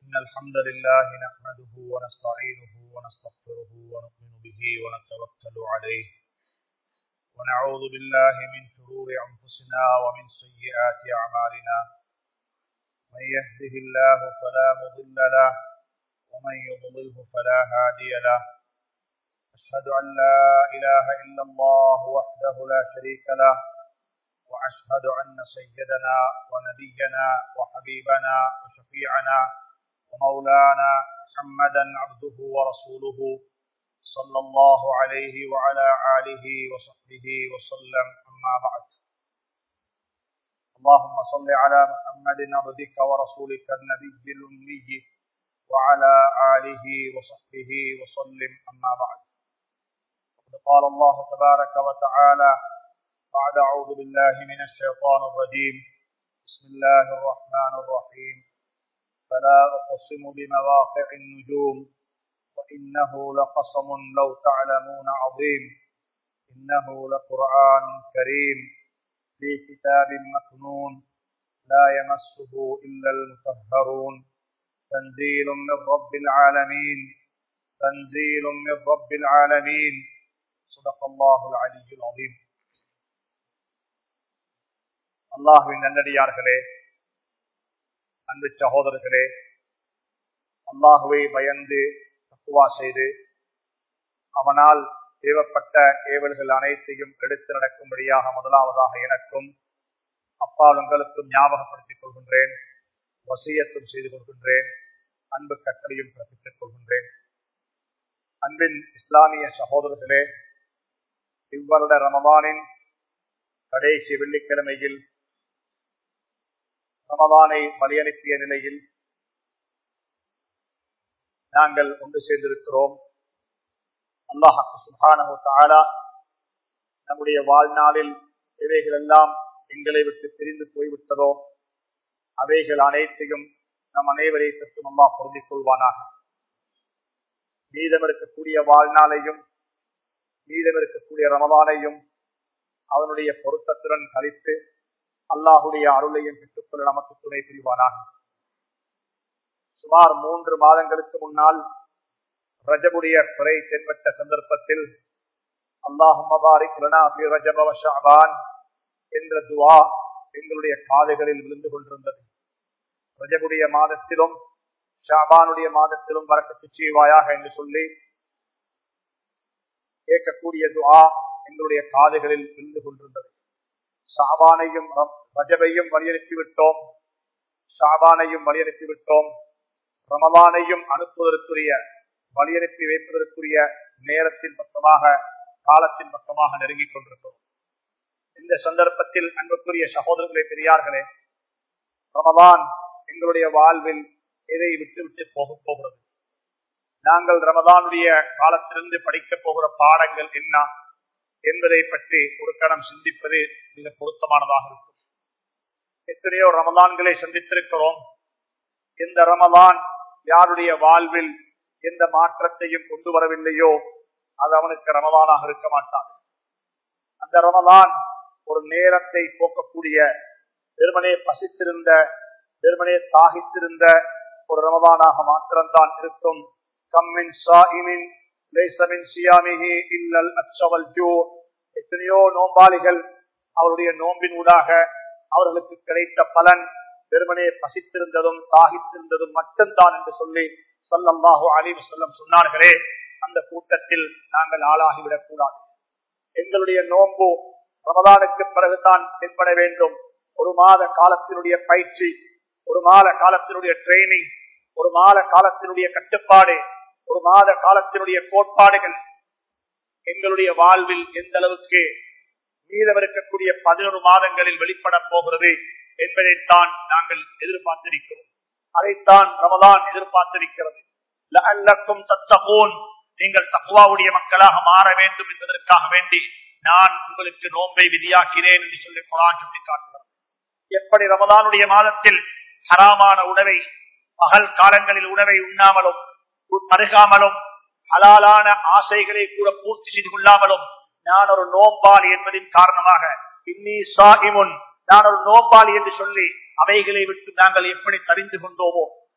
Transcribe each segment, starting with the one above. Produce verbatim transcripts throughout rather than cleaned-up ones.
إن الحمد لله نحمده ونستعينه ونستغفره ونؤمن به ونتوكل عليه ونعوذ بالله من شرور أنفسنا ومن سيئات أعمالنا من يهده الله فلا مضل له ومن يضلله فلا هادي له أشهد أن لا إله إلا الله وحده لا شريك له وأشهد أن سيدنا ونبينا وحبيبنا وشفيعنا ومولانا محمدا عبده ورسوله صلى الله عليه وعلى آله وصحبه وسلم أما بعد اللهم صل على محمد عبدك ورسولك النبي الأمي وعلى آله وصحبه وسلم أما بعد قال الله تبارك وتعالى بعد أعوذ بالله من الشيطان الرجيم بسم الله الرحمن الرحيم فلا أقسم بمواقع النجوم وإنه لقسم لو تعلمون عظيم إنه لقرآن كريم في كتاب مكنون لا يمسه إلا المطهرون تنزيل من رب العالمين تنزيل من رب العالمين صدق الله العلي العظيم. அல்லாஹ்வின் நல்லடியார்களே, அன்பு சகோதரர்களே, அல்லாஹுவை பயந்து தக்வா செய்து அவனால் ஏவப்பட்ட ஏவல்கள் அனைத்தையும் எடுத்து நடக்கும்படியாக முதலாவதாக எனக்கும் அப்பால் உங்களுக்கும் ஞாபகப்படுத்திக் கொள்கின்றேன், வசியத்தும் செய்து கொள்கின்றேன், அன்பு கட்டளையும் பிறப்பித்துக் கொள்கின்றேன். அன்பின் இஸ்லாமிய சகோதரர்களே, இவ்வருட ரமதானின் கடைசி வெள்ளிக்கிழமையில் ரமதானை வழியனுப்பிய நிலையில் நாங்கள் ஒன்று சேர்ந்திருக்கிறோம். அல்லாஹ் சுப்ஹானஹு வ தஆலா நம்முடைய வாழ்நாளில் இவைகள் எல்லாம் எங்களை விட்டு பிரிந்து போய்விட்டதோ அவைகள் அனைத்தையும் நம் அனைவரை பற்றும் அல்லாஹ் பொருந்திக் கொள்வானாக. மீதம் இருக்கக்கூடிய வாழ்நாளையும் மீதம் இருக்கக்கூடிய ரமதானையும் அவனுடைய பொருத்தத்துடன் கழித்து அல்லாஹுடைய அருளையும் பெற்றுக்கொள்ள நமக்கு துணை புரிவானாக. சுமார் மூன்று மாதங்களுக்கு முன்னால் ரஜபுடைய பிறை தென்பட்ட சந்தர்ப்பத்தில் அல்லாஹும்ம பாரிக் லனா ஃபீ ரஜப வ ஷஅபான் என்ற துஆ எங்களுடைய காதுகளில் விழுந்து கொண்டிருந்தது. ரஜபுடைய மாதத்திலும் ஷஅபானுடைய மாதத்திலும் பரக்கத்து செய்வாயாக என்று சொல்லி கேட்கக்கூடிய துஆ எங்களுடைய காதுகளில் விழுந்து கொண்டிருந்தது. ஷஅபானையும் ரஜபையும் வழியனுப்பி விட்டோம், ஷஅபானையும் வழியனுப்பி விட்டோம், ரமலானையும் அனுப்புவதற்குரிய வழியனுப்பி வைப்பதற்குரிய நேரத்தின் பக்கமாக காலத்தின் பக்கமாக நெருங்கிக் கொண்டிருக்கிறோம். இந்த சந்தர்ப்பத்தில் அன்புக்குரிய சகோதரர்களே, பெரியார்களே, ரமலான் எங்களுடைய வாழ்வில் எதை விட்டு விட்டு போக போகிறது? நாங்கள் ரமலானுடைய காலத்திலிருந்து படிக்க போகிற பாடங்கள் என்ன என்பதை பற்றி ஒரு கணம் சிந்திப்பது மிக பொருத்தமானதாக இருக்கும். எத்தனையோ ரமலான்களை சந்தித்திருக்கிறோம். இந்த ரமலான் யாருடைய வாழ்வில் எந்த மாற்றத்தையும் கொண்டு வரவில்லையோ அது அவனுக்கு ரமலானாக இருக்க மாட்டான். அந்த ரமலான் ஒரு நேரத்தை போக்கக்கூடிய, வெறுமனே பசித்திருந்த, வெறுமனே தாகித்திருந்த ஒரு ரமலானாக மாத்திரம்தான் இருக்கும். கம்மின் சாயிமின் எத்தனையோ நோம்பாளிகள் அவருடைய நோம்பின் ஊடாக அவர்களுக்கு கிடைத்த பலன் வெறுமனே பசித்திருந்ததும் தாகித்திருந்ததும் மட்டும்தான் என்று சொல்லி ஸல்லல்லாஹு அலைஹி வஸல்லம் சொன்னார்களே, அந்த கூட்டத்தில் நாங்கள் ஆளாகிவிடக் கூடாது. எங்களுடைய நோன்பு ரமதானுக்கு பிறகுதான் தென்பட வேண்டும். ஒரு மாத காலத்தினுடைய பயிற்சி, ஒரு மாத காலத்தினுடைய ட்ரைனிங், ஒரு மாத காலத்தினுடைய கட்டுப்பாடு, ஒரு மாத காலத்தினுடைய கோட்பாடுகள் எங்களுடைய வாழ்வில் எந்த அளவுக்கு மீதம் இருக்கக்கூடிய பதினொரு மாதங்களில் வெளிப்பட போகிறது என்பதைத்தான் நாங்கள் எதிர்பார்த்திருக்கிறோம். அதைத்தான் ரமலான் எதிர்பார்த்திருக்கிறது. லஅல்லக்கும் தத்தகூன், நீங்கள் தக்வாவுடைய மக்களாக மாற வேண்டும் என்பதற்காக வேண்டி நான் உங்களுக்கு நோன்பை விதியாக்கிறேன் என்று சொல்லி குர்ஆன் சுட்டி காட்டுகிறது. எப்படி ரமலானுடைய மாதத்தில் ஹராமான உணவை, பகல் காலங்களில் உணவை உண்ணாமலும் பருகாமலும் ஹலாலான ஆசைகளை கூட பூர்த்தி செய்து கொள்ளாமலும் நான் ஒரு நோம்பாளி என்பதின் காரணமாக இன்னி சாயிமுன், நான் ஒரு நோம்பாளி என்று சொல்லி அவைகளை விட்டு நாங்கள் எப்படி தெரிந்து கொண்டோமோ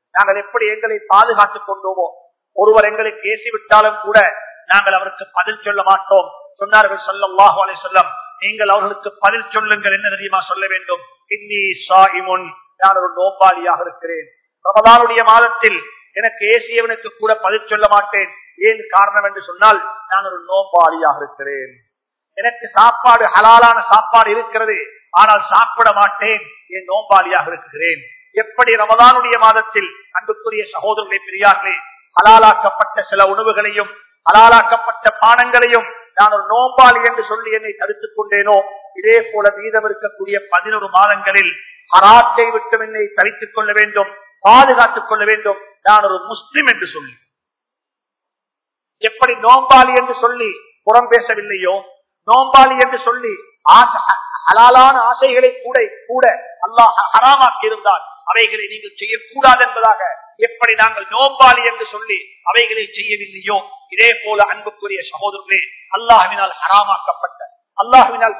நாங்கள் எப்படி எங்களை பாதுகாத்துக் கொண்டோமோ, ஒருவர் எங்களுக்கு ஏசிவிட்டாலும் கூட நாங்கள் அவருக்கு பதில் சொல்ல மாட்டோம். சொன்னார்கள் ஸல்லல்லாஹு அலைஹி வஸல்லம், நீங்கள் அவர்களுக்கு பதில் சொல்லுங்கள். என்ன தெரியுமா சொல்ல வேண்டும்? இன்னி ஸாயிமுன், நான் ஒரு நோம்பாளியாக இருக்கிறேன். ரமதானுடைய மாதத்தில் எனக்கு ஏசியவனுக்கு கூட பதில் சொல்ல மாட்டேன். ஏன் காரணம் என்று சொன்னால், நான் ஒரு நோம்பாளியாக இருக்கிறேன். எனக்கு சாப்பாடு ஹலாலான சாப்பாடு இருக்கிறது, ஆனால் சாப்பிட மாட்டேன், என் நோம்பாளியாக இருக்கிறேன். எப்படி ரமதானுடைய மாதத்தில் அன்புக்குரிய சகோதரர்களை பெரியார்களே, ஹலாலாக்கப்பட்ட சில உணவுகளையும் ஹலாலாக்கப்பட்ட பானங்களையும் நான் ஒரு நோம்பாளி என்று சொல்லி என்னை தடுத்துக் கொண்டேனோ, இதே போல மீதம் இருக்கக்கூடிய பதினொரு மாதங்களில் ஹராத்தை விட்டு என்னை தடுத்துக் கொள்ள வேண்டும், பாதுகாத்துக் கொள்ள வேண்டும். நான் ஒரு முஸ்லிம் என்று சொல்லி, எப்படி நோம்பாளி என்று சொல்லி புறம் பேசவில்லையோ, நோம்பாளி என்று சொல்லி ஹலாலான ஆசைகளை கூட கூட அல்லாஹ் ஹராமாக்கி இருந்தால் அவைகளை நீங்கள் செய்யக்கூடாது என்பதாக எப்படி நாங்கள் நோம்பாளி என்று சொல்லி அவைகளை செய்யவில்லையோ, இதே போல அன்புக்குரிய சகோதரர்களே, அல்லாஹ்வினால் ஹராமாக்கப்பட்ட, அல்லாஹ்வினால்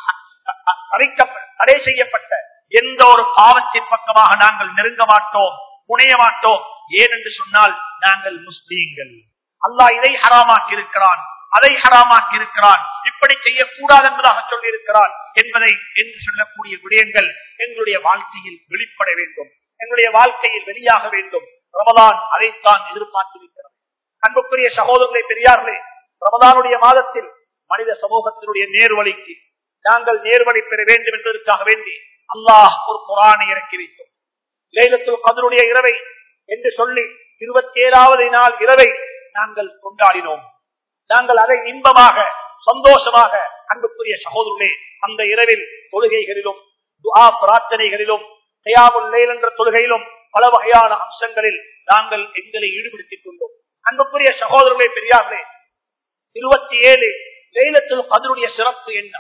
தடை செய்யப்பட்ட எந்த ஒரு பாவத்தின் பக்கமாக நாங்கள் நெருங்க மாட்டோம், முனைய மாட்டோம். ஏன் என்று சொன்னால் நாங்கள் முஸ்லீம்கள். அல்லாஹ் இதை ஹராமாக்கி இருக்கிறான், அதை ஹராமாக்கி இருக்கிறான், இப்படி செய்யக்கூடாது என்பதாக சொல்லி இருக்கிறான் என்பதை என்று சொல்லக்கூடிய விடயங்கள் எங்களுடைய வாழ்க்கையில் வெளிப்பட வேண்டும், எங்களுடைய வாழ்க்கையில் வெளியாக வேண்டும். ரமதான் அதைத்தான் எதிர்பார்த்திருக்கிறது. அன்புக்குரிய சகோதரர்களை பெரியார்களே, ரமதானுடைய மாதத்தில் மனித சமூகத்தினுடைய நேர்வழிக்கு நாங்கள் நேர்வழி பெற வேண்டும் என்பதற்காக வேண்டி அல்லாஹ் ஒரு குர்ஆனை இறக்கி வைத்தோம். லைலத்துல் கத்ருடைய இரவை என்று சொல்லி இருபத்தி ஏழாவது நாள் இரவை நாங்கள் கொண்டாடினோம். நாங்கள் அதை இன்பமாக சந்தோஷமாக அன்புக்குரிய சகோதரர்களே, அந்த இரவில் தொழுகைகளிலும் துஆ பிரார்த்தனைகளிலும் கியாமுல் லைல் என்ற தொழுகையிலும் பல வகையான அம்சங்களில் நாங்கள் எங்களை ஈடுபடுத்திக் கொண்டோம். அன்புக்குரிய சகோதரர்களே பெரியார்களே, இருபத்தி ஏழு லைலத்துல் கத்ருடைய சிறப்பு என்ன?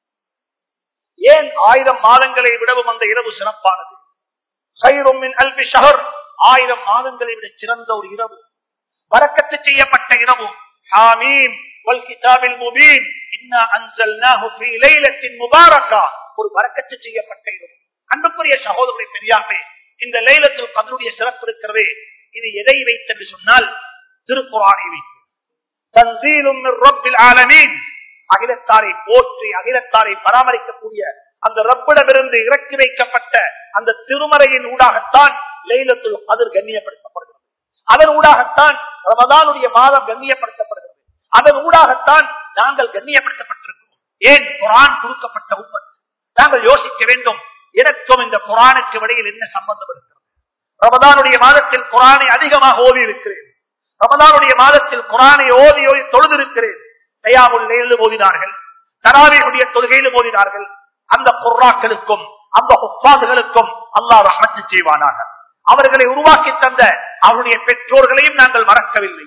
ஏன் ஆயிரம் மாதங்களை விடவும் அந்த இரவு சிறப்பானது? கைரும் மின் அல்ஃபி ஷஹர், ஆயிரம் மாதங்களை விட சிறந்த ஒரு இரவு, பரக்கத்து செய்யப்பட்ட இரவு. ஹாமீம் வல் கிதாபில் முபீன் இன்னா அன்ஸல்னாஹு ஃபீ லைலத்தின் முபாரக்கா, ஒரு பரக்கத்து செய்யப்பட்ட இரவு. அன்புக்குரிய சகோதரர்களே பெரியார்களே, இந்த லைலத்துல் கத்ருடைய சிறப்பு இருக்கிறதே, இது எதை வைத்தென்று சொன்னால் திருக்குர்ஆனை வைத்து. தன்சீலும் மிர் ரப்பில் ஆலமீன், அகிலத்தாரை போற்றி அகிலத்தாரை பராமரிக்கக்கூடிய அந்த ரப்பிடமிருந்து இறக்கி வைக்கப்பட்ட அந்த திருமறையின் ஊடாகத்தான் லைலத்துல் கத்ர் கண்ணியப்படுத்தப்படுகிறது. அதன் ஊடாகத்தான் ரமதானுடைய மாதம் கண்ணியப்படுத்தப்படுகிறது. அதன் ஊடாகத்தான் நாங்கள் கண்ணியப்படுத்தப்பட்டிருக்கிறோம். ஏன்? குர்ஆன் கொடுக்கப்பட்ட உம்மத். நாங்கள் யோசிக்க வேண்டும், எனக்கும் இந்த குர்ஆனுக்கு இடையில் என்ன சம்பந்தம் இருக்கிறது? ரமதானுடைய மாதத்தில் குர்ஆனை அதிகமாக ஓதி இருக்கிறேன். ரமதானுடைய மாதத்தில் குர்ஆனை ஓதி ஓதி தொழுதிருக்கிறேன். கியாமுல் லைல் ஓதினார்கள், தராவீஹுடைய தொழுகையில் ஓதினார்கள். அந்த குர்ஆக்களுக்கும் அந்த ஹுஃபாதுகளுக்கும் அல்லாஹ் ரஹ்மத் செய்வானாக. அவர்களை உருவாக்கி தந்த அவருடைய பெற்றோர்களையும் நாங்கள் மறக்கவில்லை.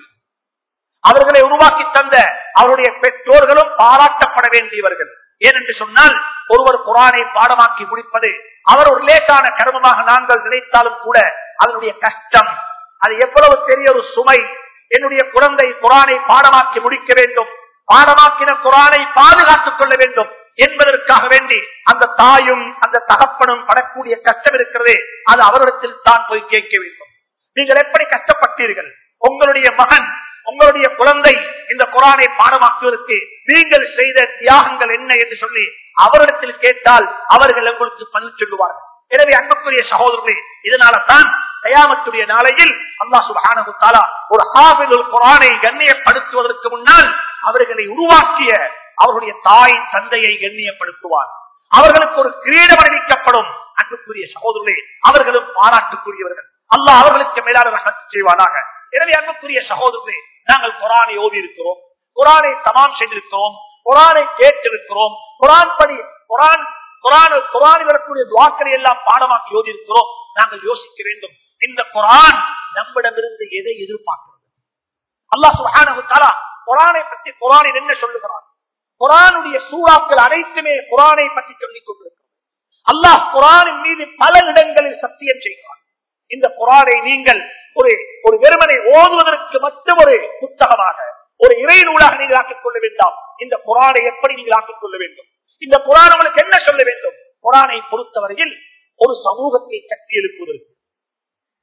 அவர்களை உருவாக்கி தந்த அவருடைய பெற்றோர்களும் பாராட்டப்பட வேண்டியவர்கள். ஏனென்று சொன்னால், ஒருவர் குர்ஆனை பாடமாக்கி முடிப்பது அவர் ஒரு லேசான கர்மமாக நாங்கள் நினைத்தாலும் கூட அதனுடைய கஷ்டம், அது எவ்வளவு பெரிய ஒரு சுமை. என்னுடைய குழந்தை குர்ஆனை பாடமாக்கி முடிக்க வேண்டும், பாடமாக்கின குர்ஆனை பாதுகாத்துக் கொள்ள வேண்டும் என்பதற்காக வேண்டி அந்த தாயும் அந்த தகப்பனும் படக்கூடிய கஷ்டம் இருக்கிறதே, அது அவரிடத்தில் தான் போய் கேட்க வேண்டும். நீங்கள் எப்படி கஷ்டப்பட்டீர்கள்? உங்களுடைய மகன், உங்களுடைய குழந்தை இந்த குர்ஆனை பாடமாக்குவதற்கு நீங்கள் செய்த தியாகங்கள் என்ன என்று சொல்லி அவரிடத்தில் கேட்டால் அவர்கள் உங்களுக்கு பதில் சொல்லுவார்கள். எனவே அன்புக்குரிய சகோதரர்களே, இதனால தான் கியாமத்துடைய நாளையில் அல்லாஹ் சுப்ஹானஹு வ தஆலா ஒரு ஹாஃபிதுல் குர்ஆனை கண்ணியப்படுத்துவதற்கு முன்னால் அவர்களை உருவாக்கிய அவருடைய தாய் தந்தையை கண்ணியப்படுத்துவார். அவர்களுக்கு ஒரு கிரீடம் அணிவிக்கப்படும். அன்புக்குரிய சகோதரர்களே, அவர்களும் பாராட்டுக்குரியவர்கள். அல்லாஹ் அவர்களுக்கு மேலான ரஹ்மத் செய்வானாக. எனவே அன்புக்குரிய சகோதரர்களே, நாங்கள் குர்ஆனை ஓதி இருக்கிறோம், குர்ஆனை தமாம் செய்திருக்கிறோம், குர்ஆனை கேட்டிருக்கிறோம், குர்ஆன் படி குர்ஆன் குர்ஆன் குர்ஆனில் வரக்கூடிய துஆக்களை எல்லாம் பாடமாக்கி ஓதி இருக்கிறோம். நாங்கள் யோசிக்க வேண்டும், இந்த குர்ஆன் நம்மிடமிருந்து எதை எதிர்பார்க்கிறது? அல்லாஹ் சுப்ஹானஹு வ தஆலா குர்ஆனை பற்றி குர்ஆனில் என்ன சொல்லுகிறார்? குர்ஆனுடைய சூறாக்கள் அனைத்துமே குர்ஆனை பற்றி சொல்லிக் கொண்டிருக்கிறது. அல்லாஹ் குர்ஆனின் மீது பல இடங்களில் சத்தியம் செய்கிறார். இந்த குர்ஆனை நீங்கள் ஒரு ஒரு வெறுமனை ஓதுவதற்கு மட்டும் ஒரு புத்தகமாக, ஒரு இறை நூலாக நீங்கள் ஆக்கிக் கொள்ள வேண்டாம். இந்த குர்ஆனை எப்படி நீங்கள் ஆக்கிக் கொள்ள வேண்டும்? இந்த குர்ஆன் உங்களுக்கு என்ன சொல்ல வேண்டும்? குர்ஆனை பொறுத்தவரையில் ஒரு சமூகத்தை கட்டி எழுப்புவதற்கு,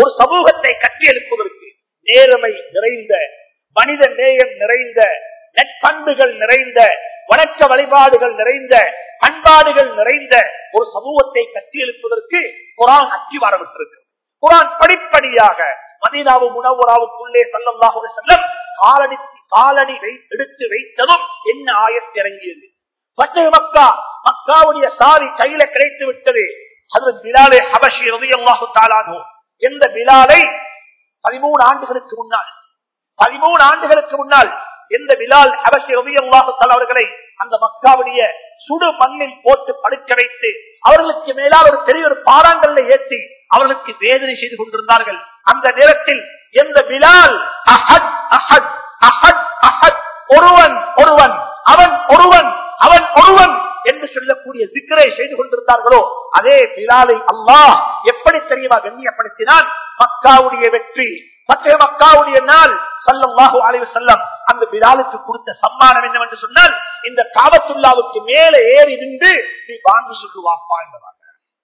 ஒரு சமூகத்தை கட்டி எழுப்புவதற்கு நேர்மை நிறைந்த, மனித நேயம் நிறைந்த, நற்பண்புகள் நிறைந்த, வணக்க வழிபாடுகள் நிறைந்த, பண்பாடுகள் நிறைந்த ஒரு சமூகத்தை கட்டி எழுப்புவதற்கு குர்ஆன் அத்திவாரமிட்டிருக்கு. குர்ஆன் படிப்படியாக மதீனாவும் முனவ்வராவுக்குள்ளே ஸல்லல்லாஹு அலைஹி வஸல்லம் காலடி காலடி எடுத்து வைத்ததும் என்ன ஆயத் இறங்கியது? ஃபத்ஹ் மக்கா, மக்காவுடைய சாவி கையில கிடைத்து விட்டது. ஹஜ்ரத் பிலால் ஹபஷி ரலியல்லாஹு தஆலா அன்ஹு, எந்த பிலாலை பதிமூணு ஆண்டுகளுக்கு முன்னால் பதிமூணு ஆண்டுகளுக்கு முன்னால் எந்த பிலால் ஹபஷி ரலியல்லாஹு தஆலா அவர்களை அந்த மக்காவுடைய சுடு மண்ணில் போட்டு படுக்க வைத்து அவர்களுக்கு மேலால் ஒரு பெரிய ஒரு பாறாங்கல்லை ஏற்றி அவர்களுக்கு வேதனை செய்து கொண்டிருந்தார்கள். அந்த நேரத்தில் எந்த பிலால் அஹத் அஹத் அஹத் அஹத் ஒருவன் ஒருவன் அவன் ஒருவன் அவன் ஒருவன் என்று சொல்லக்கூடிய திக்ரை செய்து கொண்டிருந்தார்களோ அதே பிலாலை அல்லாஹ் எப்படி தெரியுமா கண்ணியப்படுத்தினான்? மக்காவுடைய வெற்றி, மற்ற மக்காவுடைய நாள் ஸல்லல்லாஹு அலைஹி வஸல்லம் அந்த பிலாலுக்கு கொடுத்த சம்மானம் என்னவென்று சொன்னால், இந்த காபத்துல்லாவுக்கு மேலே ஏறி நின்று நீ வாங்கி சொல்லுவாப்பா என்பதாக.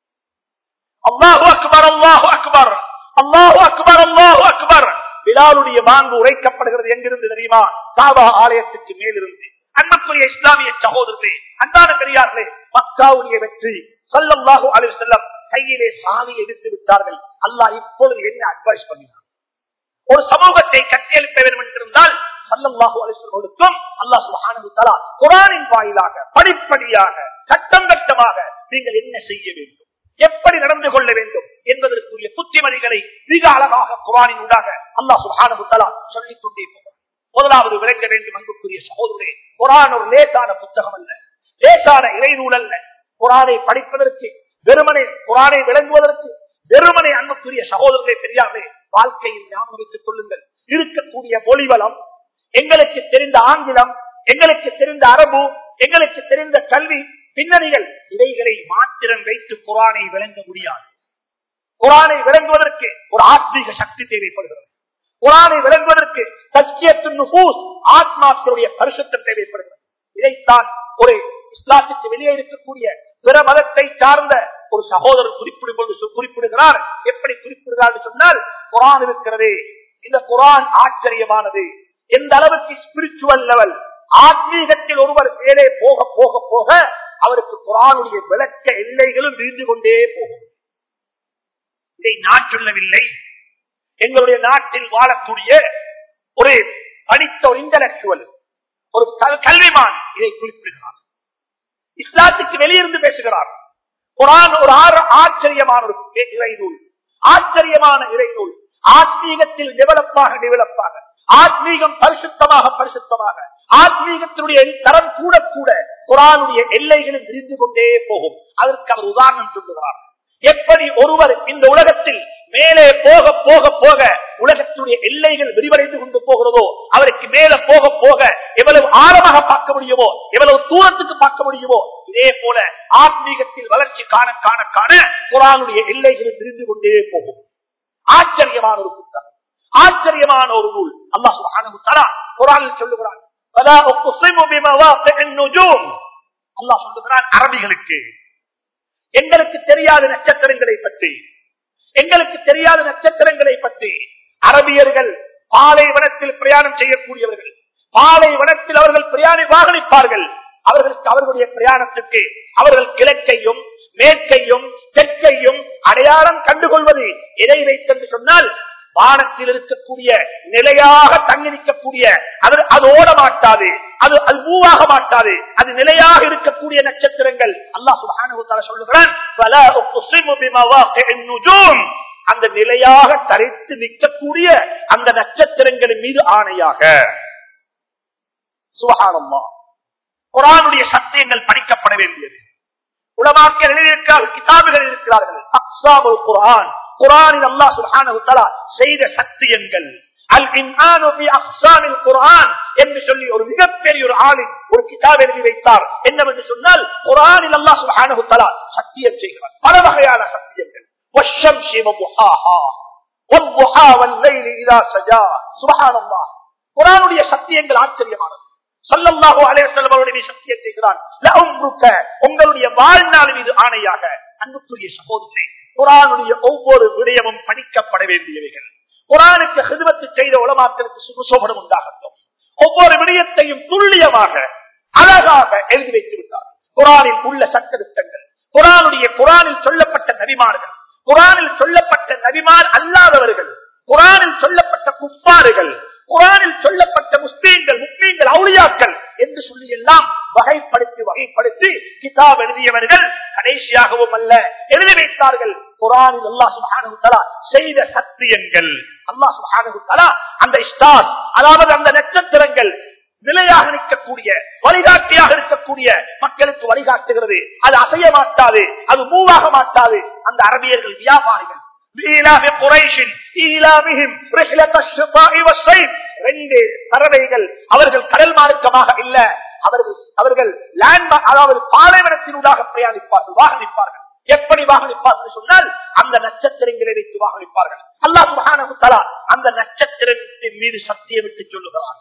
அல்லாஹு அக்பர் அல்லாஹு அக்பர் அல்லாஹு அக்பர் அல்லாஹு அக்பர். பிலாலுடைய வாங்கு உரைக்கப்படுகிறது எங்கிருந்து தெரியுமா? காபா ஆலயத்துக்கு மேலிருந்து. அன்புக்குரிய இஸ்லாமிய சகோதரர்களே, அன்பான பெரியார்களே, மக்காவுடைய வெற்றி, ஸல்லல்லாஹு அலைஹி வஸல்லம் கையிலே சாவியை எடுத்து விட்டார்கள். அல்லாஹ் இப்பொழுது என்ன அட்வைஸ் பண்ணினார்? ஒரு சமூகத்தை கட்டியெழுப்ப வேண்டும் என்றிருந்தால் ஸல்லல்லாஹு அலைஹி வஸல்லம் அல்லாஹ் சுப்ஹானஹு வ தஆலா குர்ஆனின் வாயிலாக படிப்படியாக கட்டம் கட்டமாக நீங்கள் என்ன செய்ய வேண்டும், எப்படி நடந்து கொள்ள வேண்டும் என்பதற்குரிய புத்திமதிகளை மிக அழகாக குர்ஆனின் ஊடாக அல்லாஹ் சுப்ஹானஹு வ தஆலா சொல்லிக் கொண்டே போகிறார். முதலாவது விளங்க வேண்டும் அன்புக்குரிய சகோதரரே, குர்ஆன் ஒரு லேசான புத்தகம் அல்ல, லேசான இறைநூல் அல்ல. குர்ஆனை படிப்பதற்கு, வெறுமனை குர்ஆனை விளங்குவதற்கு, வெறுமனை அன்புக்குரிய சகோதரர்களே, பெரியார்களே, வாழ்க்கையில் ஞாபகம் வைத்துக் கொள்ளுங்கள். இருக்கக்கூடிய மொழிவளம், எங்களுக்கு தெரிந்த ஆங்கிலம், எங்களுக்கு தெரிந்த அரபு, எங்களுக்கு தெரிந்த கல்வி பின்னணிகள், இவைகளை மாத்திரம் வைத்து குர்ஆனை விளங்க முடியாது. குர்ஆனை விளங்குவதற்கு ஒரு ஆத்மீக சக்தி தேவைப்படுகிறது. குர்ஆனை விளங்குவதற்கு தஸ்கியத்துன் நுஃபூஸ், ஆத்மாக்களுடைய பரிசுத்தம் தேவைப்படுகிறது. இதைத்தான் ஒரு இஸ்லாத்துக்கு வெளியே இருக்கக்கூடிய பிற மதத்தை சார்ந்த ஒரு சகோதரர் குறிப்பிடும்போது குறிப்பிடுகிறார். எப்படி குறிப்பிடுகிறார் சொன்னால், குர்ஆன் இருக்கிறதே, இந்த குர்ஆன் ஆச்சரியமானது. எந்த அளவுக்கு ஸ்பிரிச்சுவல் லெவல், ஆத்மீகத்தில் ஒருவர் மேலே போக போக போக அவருக்கு குர்ஆனுடைய விளக்க எல்லைகளும் விரிந்து கொண்டே போகும். இதை நான் சொல்லவில்லை, எங்களுடைய நாட்டில் வாழக்கூடிய ஒரு படித்த ஒரு இன்டலெக்சுவல், ஒரு கல்விமான் இதை குறிப்பிடுகிறார். இஸ்லாத்துக்கு வெளியிருந்து பேசுகிறார். குர்ஆன் ஒரு ஆச்சரியமான ஒரு இறைநூல், ஆச்சரியமான இறைநூல். ஆத்மீகத்தில் டெவலப்பாக டெவலப்பாக, ஆத்மீகம் பரிசுத்தமாக பரிசுத்தமாக, ஆத்மீகத்தினுடைய தரம் கூட கூட குர்ஆனுடைய எல்லைகளும் விரிந்து கொண்டே போகும். அதற்கு அவர் உதாரணம் சொல்லுகிறார். எப்படி ஒருவர் இந்த உலகத்தில் மேலே போக போக போக உலகத்துடைய எல்லைகள் விரிவடைந்து கொண்டு போகிறதோ, அவருக்கு மேல போக போக எவ்வளவு ஆழமாக பார்க்க முடியுமோ, எவ்வளவு தூரத்துக்கு பார்க்க முடியுமோ, இதே போல ஆத்மீகத்தில் வளர்ச்சி காண காண காண குர்ஆனுடைய எல்லைகள் விரிந்து கொண்டே போகும். ஆச்சரியமான ஒரு புத்தகம், ஆச்சரியமான ஒரு நூல். அல்லாஹ் சுப்ஹானஹு வ தஆலா குர்ஆனில் சொல்லுகிறான், வலா உக்ஸிமு பிமவாகிஇன் நுஜூம். அல்லாஹ் சொல்லுகிறான் அரபிகளுக்கு, எங்களுக்கு தெரியாத நட்சத்திரங்களை பற்றி, எங்களுக்கு தெரியாத நட்சத்திரங்களை பற்றி. அரபியர்கள் பாலைவனத்தில் பிரயாணம் செய்யக்கூடியவர்கள், பாலைவனத்தில் அவர்கள் பிரயாணி வாகனிப்பார்கள். அவர்களுக்கு அவர்களுடைய பிரயாணத்துக்கு அவர்கள் கிழக்கையும் மேற்கையும் தெற்கையும் அடையாளம் கண்டுகொள்வது எதை வைத்தென்று சொன்னால், வானத்தில் இருக்கக்கூடிய நிலையாக தங்கி நிற்கக்கூடிய, அது அது ஓட மாட்டாது, அது அது மூவாக மாட்டாது, அது நிலையாக இருக்கக்கூடிய நட்சத்திரங்கள். அல்லாஹ் சுப்ஹானஹு வ தஆலா சொல்லுகிறான், ஃபலா உக்ஸிமு பிமவாகிஇன் நுஜூம். அந்த நிலையாக தரித்து நிற்கக்கூடிய அந்த நட்சத்திரங்களின் மீது ஆணையாக. சுப்ஹானல்லாஹ். குர்ஆனுடைய சத்தியங்கள் படிக்கப்பட வேண்டியது. உலமாக்கள் எழுதியிருக்கிறார்கள், கிதாபுகள் இருக்கிறார்கள். அக்ஸாமுல் குர்ஆன், குர்ஆனில் அல்லாஹ் சுப்ஹானஹு வ தஆலா செய்த சத்தியங்கள். அல் இன்ஆனு ஃபீ அக்ஸாமில் குர்ஆன் என்று சொல்லி ஒரு மிகப்பெரிய ஒரு ஆலிம் ஒரு கிதாப் எழுதி வைத்தார். என்னவென்று சொன்னால், குர்ஆனில் அல்லாஹ் சுப்ஹானஹு வ தஆலா சத்தியம் செய்கிறார், பல வகையான சத்தியங்கள். வஷ்ஷம்ஸி வதுஹாஹா வதுஹா வல்லைலி இதா சஜா. சுப்ஹானல்லாஹ். குர்ஆனுடைய சத்தியங்கள் ஆச்சரியமானது. ஸல்லல்லாஹு அலைஹி வஸல்லம் அவருடைய சத்தியம் செய்கிறார், லஅம்ருக, உங்களுடைய வாழ்நாள் மீது ஆணையாக. அன்புக்குரிய சகோதரரே, குர்ஆனுடைய ஒவ்வொரு விடயமும் படிக்கப்பட வேண்டியவைகள். குர்ஆனுக்கு ஹிதமத் செய்த உலமாக்களுக்கு சுபசோபனம் உண்டாகட்டும். ஒவ்வொரு விடயத்தையும் துல்லியமாக அழகாக எழுதி வைத்து விட்டார். குர்ஆனில் உள்ள சட்டதிட்டங்கள், குர்ஆனுடைய குர்ஆனில் சொல்லப்பட்ட நபிமார்கள், குர்ஆனில் சொல்லப்பட்ட நபிமார் அல்லாதவர்கள், குர்ஆனில் சொல்லப்பட்ட குஃபார்கள், குர்ஆனில் சொல்லப்பட்ட முஸ்லிம்கள், முஸ்லிம்கள், அவுலியாக்கள் என்று சொல்லி எல்லாம் வகைப்படுத்தி வகைப்படுத்தி கிதாப் எழுதியவர்கள் கடைசியாகவும் அல்ல எழுதி வைத்தார்கள். குர்ஆனில் அல்லாஹ் சுப்ஹானஹு வ தஆலா செய்த சத்தியங்கள், அல்லாஹ் சுப்ஹானஹு வ தஆலா அந்த ஸ்டார், அதாவது அந்த நட்சத்திரங்கள் நிலையாக நிற்கக்கூடிய, வழிகாட்டியாக இருக்கக்கூடிய மக்களுக்கு வழிகாட்டுகிறது. அது அசைய மாட்டாது, அது மூவாக மாட்டாது. அந்த அரபியர்கள் வியாபாரிகள், அவர்கள் கடல் மார்க்கமாக இல்ல, அவர்கள் அவர்கள் அதாவது பாலைவனத்தினூடாக பிரயாணிப்பார்கள், வாகனிப்பார்கள். எப்படி வாகனிப்பார்கள் சொன்னால் அந்த நட்சத்திரங்களை வைத்து வாகனிப்பார்கள். அல்லாஹ் சுப்ஹானஹு வ தஆலா அந்த நட்சத்திரத்தின் மீது சத்தியமிட்டு சொல்லுகிறார்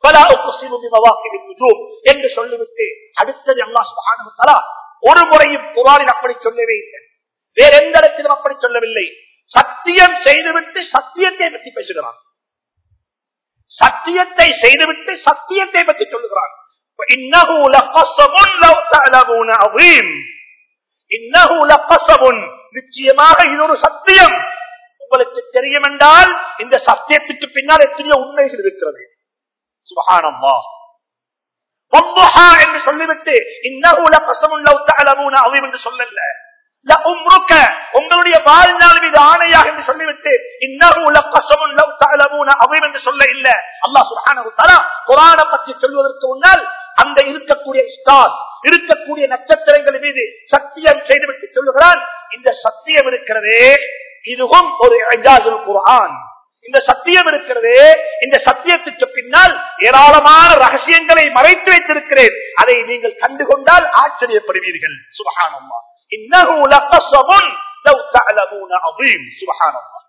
என்று சொல்லிவிட்டு அடுத்தது அல்லாஹ் சுப்ஹானஹு வ தஆலா ஒரு முறையும் குர்ஆனில் அப்படி சொல்லவே இல்லை, வேற எந்த இடத்திலும் அப்படி சொல்லவில்லை. சத்தியம் செய்துவிட்டு சத்தியத்தை பற்றி பேசுகிறான், சத்தியத்தை செய்துவிட்டு சத்தியத்தை பற்றி சொல்லுகிறான். இன்னஹு லகஸபுன் லவ் தஅலமூன அதீம், இன்னஹு லகஸபுன், நிச்சயமாக இது ஒரு சத்தியம். உங்களுக்கு தெரியும் என்றால் இந்த சத்தியத்துக்கு பின்னால் எத்தனையோ உண்மைகள் இருக்கிறது. சுப்ஹானல்லாஹ். வضحى என்று சொல்லிவிட்டு இன்னஹு லகஸபுன் லவ் தஅலமூன அதீம் என்று சொல்லல. லஉம்ருக, உங்களுடைய வாழ்நாள் மீது ஆணையாக என்று சொல்லிவிட்டு இன்னஹு லகஸபுன் லவ் தஅலமூன அதீம் என்று சொல்ல இல்ல. அல்லாஹ் சுப்ஹானஹு வ தஆலா குர்ஆனை பற்றி சொல்வதற்கு முன்னால் அந்த இருக்கக்கூடிய ஸ்டார், இருக்கக்கூடிய நட்சத்திரங்கள் மீது சத்தியம் செய்துவிட்டு சொல்லுகிறான். இந்த சத்தியம் இருக்கிறதே இதுவும் ஒரு இஜாஸுல் குர்ஆன். இந்த சத்தியம் இருக்கிறது, இந்த சத்தியத்துக்கு பின்னால் ஏராளமான ரகசியங்களை மறைத்து வைத்திருக்கிறேன், அதை நீங்கள் கண்டுகொண்டால் ஆச்சரியப்படுவீர்கள். சுப்ஹானல்லாஹ். இன்னஹு லகஸபுன் லவ் தஅலமூன அதீம். சுப்ஹானல்லாஹ்.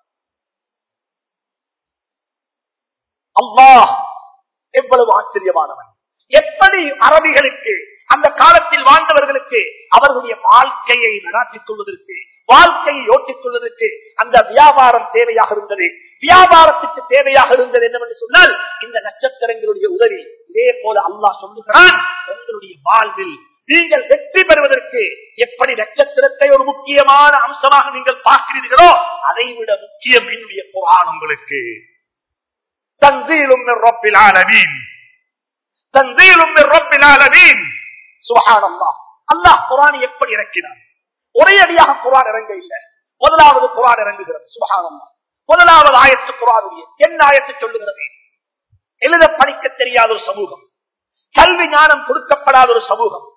அல்லாஹ் எவ்வளவு ஆச்சரியமானவன். எப்படி அரபிகளுக்கு அந்த காலத்தில் வாழ்ந்தவர்களுக்கு அவர்களுடைய வாழ்க்கையை நடாத்திக் கொள்வதற்கு, வாழ்க்கையை ஓட்டிக் கொள்வதற்கு அந்த வியாபாரம் தேவையாக இருந்தது. வியாபாரத்துக்கு தேவையாக இருந்தது என்னவென்று சொன்னால் இந்த நட்சத்திரங்களுடைய உதவி. இதே போல அல்லாஹ் சொல்லுகிறான், உங்களுடைய வாழ்வில் நீங்கள் வெற்றி பெறுவதற்கு எப்படி நட்சத்திரத்தை ஒரு முக்கியமான அம்சமாக நீங்கள் பார்க்கிறீர்களோ அதை விட முக்கியம் என்னுடைய குர்ஆன் உங்களுக்கு. தன்சீலும் மின் ரப்பில் ஆலமீன், தன்சீலும் மின் ரப்பில் ஆலமீன். சுப்ஹானல்லாஹ். அல்லாஹ் குர்ஆனை எப்படி இறக்கினார்? ஒரே அடியாக குர்ஆன் இறங்க இல்லை, முதலாவது குர்ஆன் இறங்குகிறது. சுப்ஹானல்லாஹ். முதலாவது ஆயத்து குர்ஆனுடைய என்ன ஆயத்து சொல்லுகிறது? எழுத படிக்க தெரியாத ஒரு சமூகம், கல்வி ஞானம் கொடுக்கப்படாத ஒரு சமூகம்,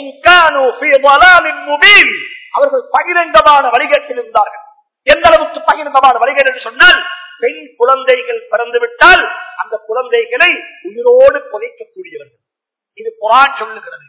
அவர்கள் பகிரங்கமான வழிகேட்டில் இருந்தார்கள். எந்த அளவுக்கு பகிரங்கமான வழிகேடு என்று சொன்னால், பெண் குழந்தைகள் பிறந்துவிட்டால் அந்த குழந்தைகளை உயிரோடு புதைக்கக்கூடியவர்கள். இது குர்ஆன் சொல்லுகிறது.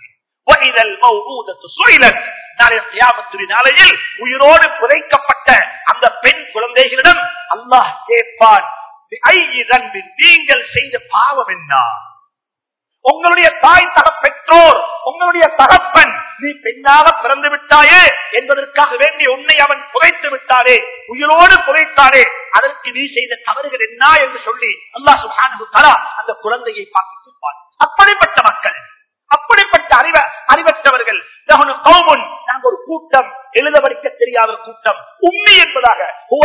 நாளையில் உயிரோடு புதைக்கப்பட்ட அந்த பெண் குழந்தைகளிடம் அல்லாஹ் கேட்பான், நீங்கள் செய்த பாவம் என்ன? உங்களுடைய தாய் தக பெற்றோர், உங்களுடைய தகப்பன் நீ பெண்ணாக பிறந்து விட்டாயே என்பதற்காக வேண்டி உன்னை அவன் புதைத்து விட்டாரே, உயிரோடு புதைத்தாரே, அதற்கு நீ செய்த தவறுகள் என்ன என்று சொல்லி அல்லாஹ் சுப்ஹானஹு வ தஆலா அந்த குழந்தையை பார்த்து கேட்பான். அப்படிப்பட்ட மக்கள், அப்படிப்பட்ட அறிவ அறிவற்றவர்கள், நாங்கள் ஒரு கூட்டம், எழுத படிக்க தெரியாத கூட்டம், உம்மி என்பதாக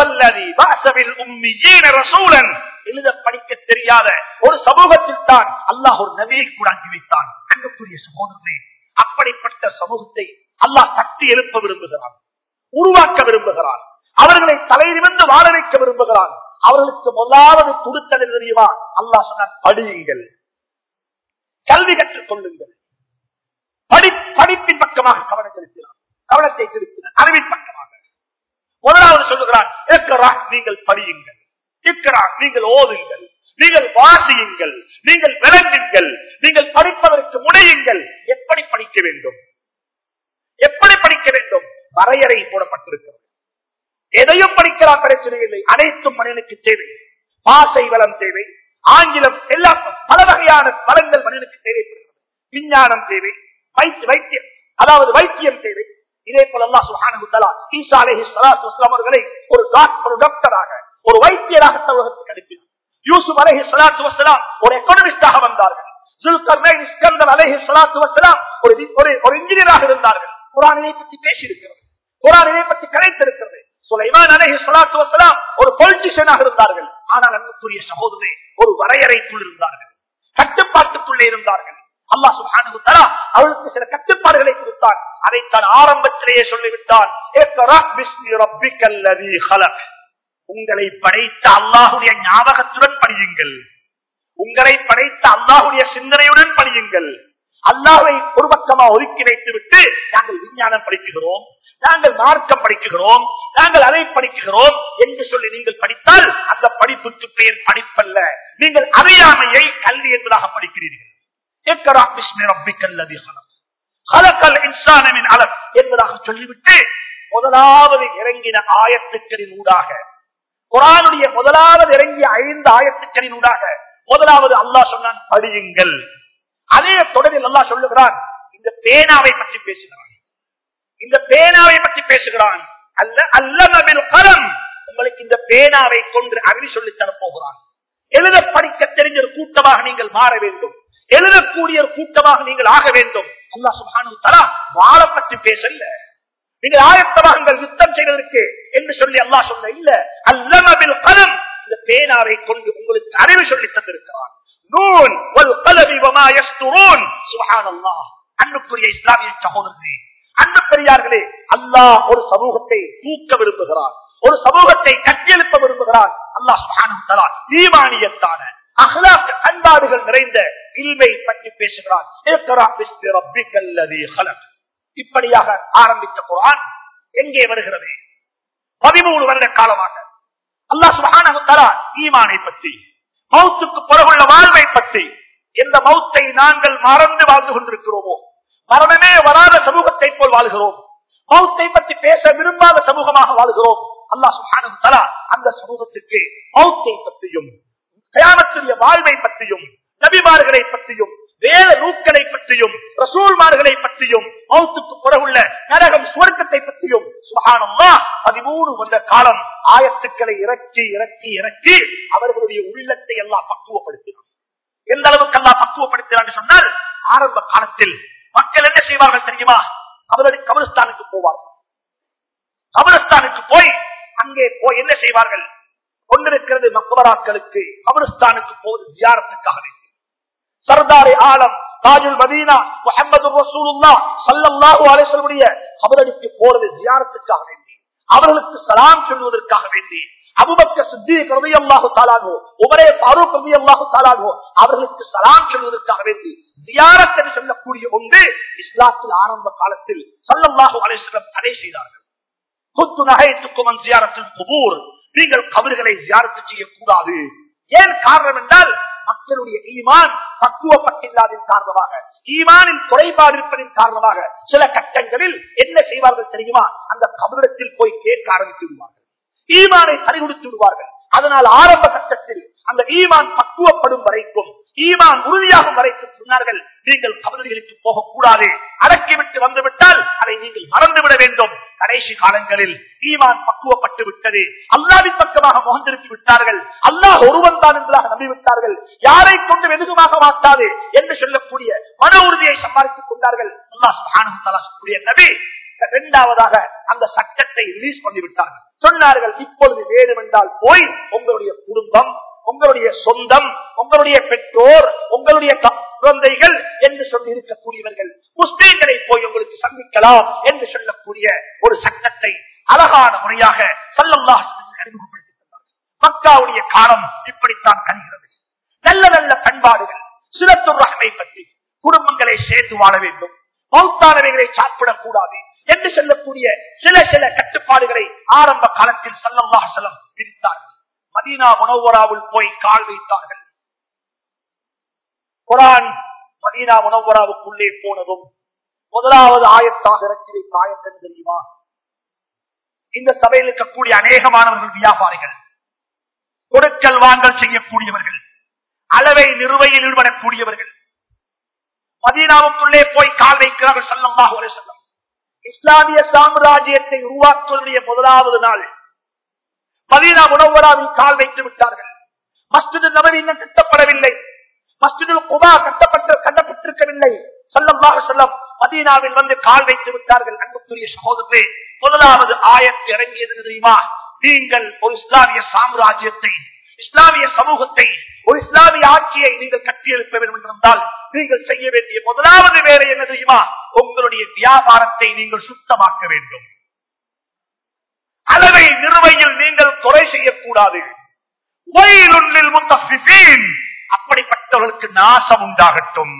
எழுத படிக்க தெரியாத ஒரு சமூகத்தில் தான் அல்லாஹ் ஒரு நபியை கூடாக்கி வைத்தான். அன்புக்குரிய சகோதரர்களே, அப்படிப்பட்ட சமூகத்தை அல்லாஹ் தட்டி எழுப்ப விரும்புகிறான், உருவாக்க விரும்புகிறான், அவர்களை தலைநிமிர்ந்து வாழ வைக்க விரும்புகிறான். அவர்களுக்கு முதலாவது கொடுத்தது தெரியுமா? அல்லாஹ் சொன்னார், படியுங்கள், கல்வி கற்றுக் கொள்ளுங்கள். படி படிப்பின் பக்கமாக கவனம் செலுத்தினார், கவனத்தை செலுத்தினார், அறிவின் பக்கமாக. முதலாவது சொல்லுகிறான், நீங்கள் படியுங்கள், நீங்கள் ஓதுங்கள், நீங்கள் வாசியுங்கள், நீங்கள் விளங்குங்கள், நீங்கள் படிப்பதற்கு முனையுங்கள். எப்படி படிக்க வேண்டும்? எப்படி படிக்க வேண்டும்? வரையறை போடப்பட்டிருக்கிறது. எதையும் படிக்கலாம், பிரச்சனை இல்லை. அனைத்தும் மனிதனுக்கு தேவை. பாசை வளம் தேவை, ஆங்கிலம், எல்லாம் பல வகையான வளங்கள் மனிதனுக்கு தேவைப்படுகிறது. விஞ்ஞானம் தேவை, வைத்தியம், அதாவது வைத்தியம் தேவை, இதே போல அல்லாஹ் சுப்ஹானஹு வ தஆலா ஈசா அலைஹிஸ்ஸலாத்து வஸ்ஸலாம் அவர்களை ஒரு டாக்டர் டாக்டராக ஒரு வைத்தியராக உலகத்துக்கு அனுப்பினார். யூசுப் அலைஹிஸ்ஸலாத்து வஸ்ஸலாம் ஒரு எகனாமிஸ்டாக வந்தார்கள். ஸுல்கர்னைன் இஸ்கந்தர் அலைஹிஸ்ஸலாத்து வஸ்ஸலாம் ஒரு ஒரு இன்ஜினியராக இருந்தார்கள். குர்ஆனை பற்றி பேசி இருக்கிறது, குர்ஆனை பற்றி கலைத்திருக்கிறது. சுலைமான் அலைஹிஸ்ஸலாத்து வஸ்ஸலாம் ஒரு பொலிட்டிஷியனாக இருந்தார்கள். ஆனால் அன்புக்குரிய சகோதரரே, ஒரு வரையறைக்குள் இருந்தார்கள், கட்டுப்பாட்டுக்குள்ளே இருந்தார்கள். அல்லாஹ் சுப்ஹானஹு வ தஆலா அவளுக்கு சில கட்டுப்பாடுகளை கொடுத்தான். அதைத்தான் ஆரம்பத்திலேயே சொல்லிவிட்டான், இக்ரா பிஸ்மி ரப்பிக்கல்லதீ ஹலக். உங்களை படைத்த அல்லாஹ்வுடைய ஞாபகத்துடன் படியுங்கள், உங்களை படைத்த அல்லாஹ்வுடைய சிந்தனையுடன் படியுங்கள். அல்லாஹ்வை ஒரு பக்கமா ஒதுக்கி வைத்து விட்டு நாங்கள் விஞ்ஞானம் படிக்கிறோம், நாங்கள் மார்க்கம் படிக்கிறோம், நாங்கள் அதை படிக்கிறோம் என்று சொல்லி நீங்கள் படித்தால் அந்த படிப்புக்கு பெயர் படிப்பல்ல, நீங்கள் அறியாமையை கல்வி என்பதாக படிக்கிறீர்கள். இக்ரா பிஸ்மி ரப்பிக்கல்லதீ ஹலக் ஹலக்கல் இன்சான மின் அலக் என்பதாக சொல்லிவிட்டு முதலாவது இறங்கின ஆயத்துக்களின் ஊடாக, குர்ஆனுடைய முதலாவது இறங்கிய ஐந்து ஆயத்துக்களின் ஊடாக முதலாவது அல்லாஹ் சொன்னான் படியுங்கள். அதே தொடரில் அல்லாஹ் சொல்லுகிறான், இந்த பேனாவை பற்றி பேசுகிறான், இந்த பேனாவை பற்றி பேசுகிறான். அல்ல அல்லம பில் கலம், உங்களுக்கு இந்த பேனாவை கொண்டு அறிவு சொல்லி தரப்போகிறான். எழுத படிக்க தெரிஞ்ச ஒரு கூட்டமாக நீங்கள் மாற வேண்டும், எழுதக்கூடிய ஒரு கூட்டமாக நீங்கள் ஆக வேண்டும். அல்லாஹ் சுப்ஹானஹு வ தஆலா வாழ பற்றி பேசல, நீங்கள் ஆயத்தமாக யுத்தம் செய்வதற்கு என்று சொல்லி அல்லாஹ் சொல்ல இல்ல. அல்லம பில் கலம், இந்த பேனாவை கொண்டு உங்களுக்கு அறிவு சொல்லி தந்திருக்கிறான். நூன் வல் கலமி வமா யஸ்துரூன். சுப்ஹானல்லாஹ். அன்புக்குரிய இஸ்லாமிய சகோதரர்களே, அன்பு பெரியார்களே, அல்லாஹ் ஒரு சமூகத்தை தூக்க விரும்புகிறான், ஒரு சமூகத்தை கட்டியெழுப்ப விரும்புகிறான். அல்லாஹ் சுப்ஹானஹு வ தஆலா ஈமானியத்தான அஹ்லாக் பண்பாடுகள் நிறைந்த இல்மை பற்றி பேசுகிறான். இக்ரா பிஸ்மி ரப்பிக்கல்லதீ ஹலக். இப்படியாக ஆரம்பித்த குர்ஆன் எங்கே வருகிறது? பதிமூணு வருட காலமாக அல்லாஹ் சுப்ஹானஹு வ தஆலா ஈமானை பற்றி, மௌத்துக்கு பிறகுள்ள வாழ்வை பற்றி, எந்த மௌத்தை நாங்கள் மறந்து வாழ்ந்து கொண்டிருக்கிறோமோ, மரணமே வராத சமூகத்தை போல் வாழ்கிறோம், மௌத்தை பற்றி பேச விரும்பாத சமூகமாக வாழ்கிறோம். அல்லாஹ் சுப்ஹானஹு வ தஆலா அந்த சமூகத்துக்கு மௌத்தை பற்றியும் கியாமத்துடைய வாழ்வை பற்றியும் நபிமார்களை பற்றியும் வேத நூல்களை பற்றியும் ரசூல்மார்களை பற்றியும் மௌத்துக்கு பிறகுள்ள நரகம் சுவர்க்கத்தை பற்றியும் சுப்ஹானல்லாஹ் பதிமூணு வருட காலம் ஆயத்துக்களை இறக்கி இறக்கி இறக்கி அவர்களுடைய உள்ளத்தை எல்லாம் பக்குவப்படுத்தினார். எந்த அளவுக்கு எல்லாம் பக்குவப்படுத்தினார் சொன்னால், ஆரம்ப காலத்தில் மக்கள் என்ன செய்வார்கள் தெரியுமா? அவருடைய கபிரஸ்தானுக்கு போவார்கள். கபிரஸ்தானுக்கு போய் அங்கே போய் என்ன செய்வார்கள்? கொண்டிருக்கிறது மக்பராக்களுக்கு, கபிரஸ்தானுக்கு போவது ஜியாரத்துக்காக வேண்டி. சர்தாரி ஆலம் தாஜுல் மதீனா முஹம்மது ரசூலுல்லாஹ் ஸல்லல்லாஹு அலைஹி வஸல்லம் கபருக்கு போறது ஜியாரத்துக்காக வேண்டி, அவர்களுக்கு சலாம் சொல்வதற்காக வேண்டி. அபூபக்கர் சித்தீக் ரலியல்லாஹு தஆலா அன்ஹு, உமரே ஃபாரூக் ரலியல்லாஹு தஆலா அன்ஹு அவர்களுக்கு சலாம் சொல்வதற்காக வேண்டி ஜியாரத் என்று சொல்லக்கூடிய ஒன்று இஸ்லாத்தில் ஆரம்ப காலத்தில் ஸல்லல்லாஹு அலைஹி வஸல்லம் தடை செய்தார்கள். குத்து நஹைத்துக்கும் அன் ஜியாரத்துல் குபூர், நீங்கள் கபர்களை ஜியாரத் செய்யக்கூடாது. ஏன் காரணம் என்றால், மக்களுடைய ஈமான் பக்குவப்பட்டில்லாதின் காரணமாக, ஈமானின் குறைபாடு இருப்பதின் காரணமாக சில கட்டங்களில் என்ன செய்வார்கள் தெரியுமா? அந்த கபரிடத்தில் போய் கேட்க ஆரம்பித்து விடுவார்கள், ஈமானை பறிகொடுத்து விடுவார்கள். அதனால் ஆரம்ப கட்டத்தில் அந்த ஈமான் பக்குவப்படும் வரைக்கும், ஈமான் உறுதியாகும் வரைக்கும் சொன்னார்கள், நீங்கள் கபர்களுக்கு போகக்கூடாது, அடக்கிவிட்டு வந்துவிட்டால் அதை நீங்கள் மறந்துவிட வேண்டும். கடைசி காலங்களில் ஈமான் பக்குவப்பட்டு விட்டது, அல்லாஹ்வின் பக்கமாக முகந்திருத்தி விட்டார்கள், அல்லாஹ் ஒருவன் தான் என்பதாக நம்பிவிட்டார்கள், யாரை கொண்டு எதுவுமாக மாட்டாது என்று சொல்லக்கூடிய மன உறுதியை சம்பாதித்துக் கொண்டார்கள். அல்லாஹ் சுப்ஹானஹு வ தஆலா கூறிய நபி இரண்டாவதாக அந்த சட்டத்தை ரிலீஸ் பண்ணிவிட்டார்கள். சொன்னார்கள், இப்பொழுது வேண்டுமென்றால் போய் உங்களுடைய குடும்பம், உங்களுடைய சொந்தம், உங்களுடைய பெற்றோர், உங்களுடைய குழந்தைகள் என்று சொல்லி இருக்கக்கூடியவர்கள் முஸ்லீம்களை போய் உங்களுக்கு சந்திக்கலாம் என்று சொல்லக்கூடிய ஒரு சட்டத்தை அழகான முறையாக ஸல்லல்லாஹு அலைஹி வஸல்லம் அறிமுகப்படுத்தி தந்தார்கள். மக்காவுடைய காலம் இப்படித்தான் கழிகிறது. நல்ல நல்ல பண்பாடுகள், சிலத்துர் ரஹ்மை பற்றி, குடும்பங்களை சேர்த்து வாழ வேண்டும், மௌத்தானவைகளை சாப்பிடக்கூடாது என்று சொல்லக்கூடிய சில சில கட்டுப்பாடுகளை ஆரம்ப காலத்தில் ஸல்லல்லாஹு அலைஹி வஸல்லம் விதித்தார்கள். மதீனா முனவ்வராவில் போய் கால் வைத்தார்கள். குர்ஆன் மதீனா முனவ்வராவுக்குள்ளே போனதும் முதலாவது ஆயத்தாக இறக்கி வைத்த ஆயத்தம் தெரியுமா? இந்த சபையில் இருக்கக்கூடிய அநேகமானவர்கள் வியாபாரிகள், கொடுக்கல் வாங்கல் செய்யக்கூடியவர்கள், அளவை நிறுவையில் ஈடுபடக்கூடியவர்கள் மதீனாவுக்குள்ளே போய் கால் வைக்கிறார்கள் ஸல்லல்லாஹு அலைஹி வஸல்லம். இஸ்லாமிய சாம்ராஜ்யத்தை உருவாக்குவதற்குரிய முதலாவது நாள் மதீனா முனவ்வராவில் கால் வைத்து விட்டார்கள். மஸ்ஜிது நபவி இன்னும் கட்டப்படவில்லை. மஸ்ஜிதுல் குபா கட்டப்பட்டு கட்டப்பட்டிருக்கவில்லை. ஸல்லல்லாஹு அலைஹி வஸல்லம் மதீனாவில் வந்து கால் வைத்து விட்டார்கள். அன்புக்குரிய சகோதரர்களே, முதலாவது ஆயத்து இறங்கியது தெரியுமா? நீங்கள் ஒரு இஸ்லாமிய சாம்ராஜ்யத்தை, இஸ்லாமிய சமூகத்தை, ஒரு இஸ்லாமிய ஆட்சியை நீங்கள் கட்டியெழுப்ப வேண்டும் என்றால் நீங்கள் செய்ய வேண்டிய முதலாவது வேலை என்ன தெரியுமா? உங்களுடைய வியாபாரத்தை நீங்கள் சுத்தமாக்க வேண்டும். அளவை நிறுவையில் நீங்கள் குறை செய்யக்கூடாது. அப்படிப்பட்டவர்களுக்கு நாசம் உண்டாகட்டும்.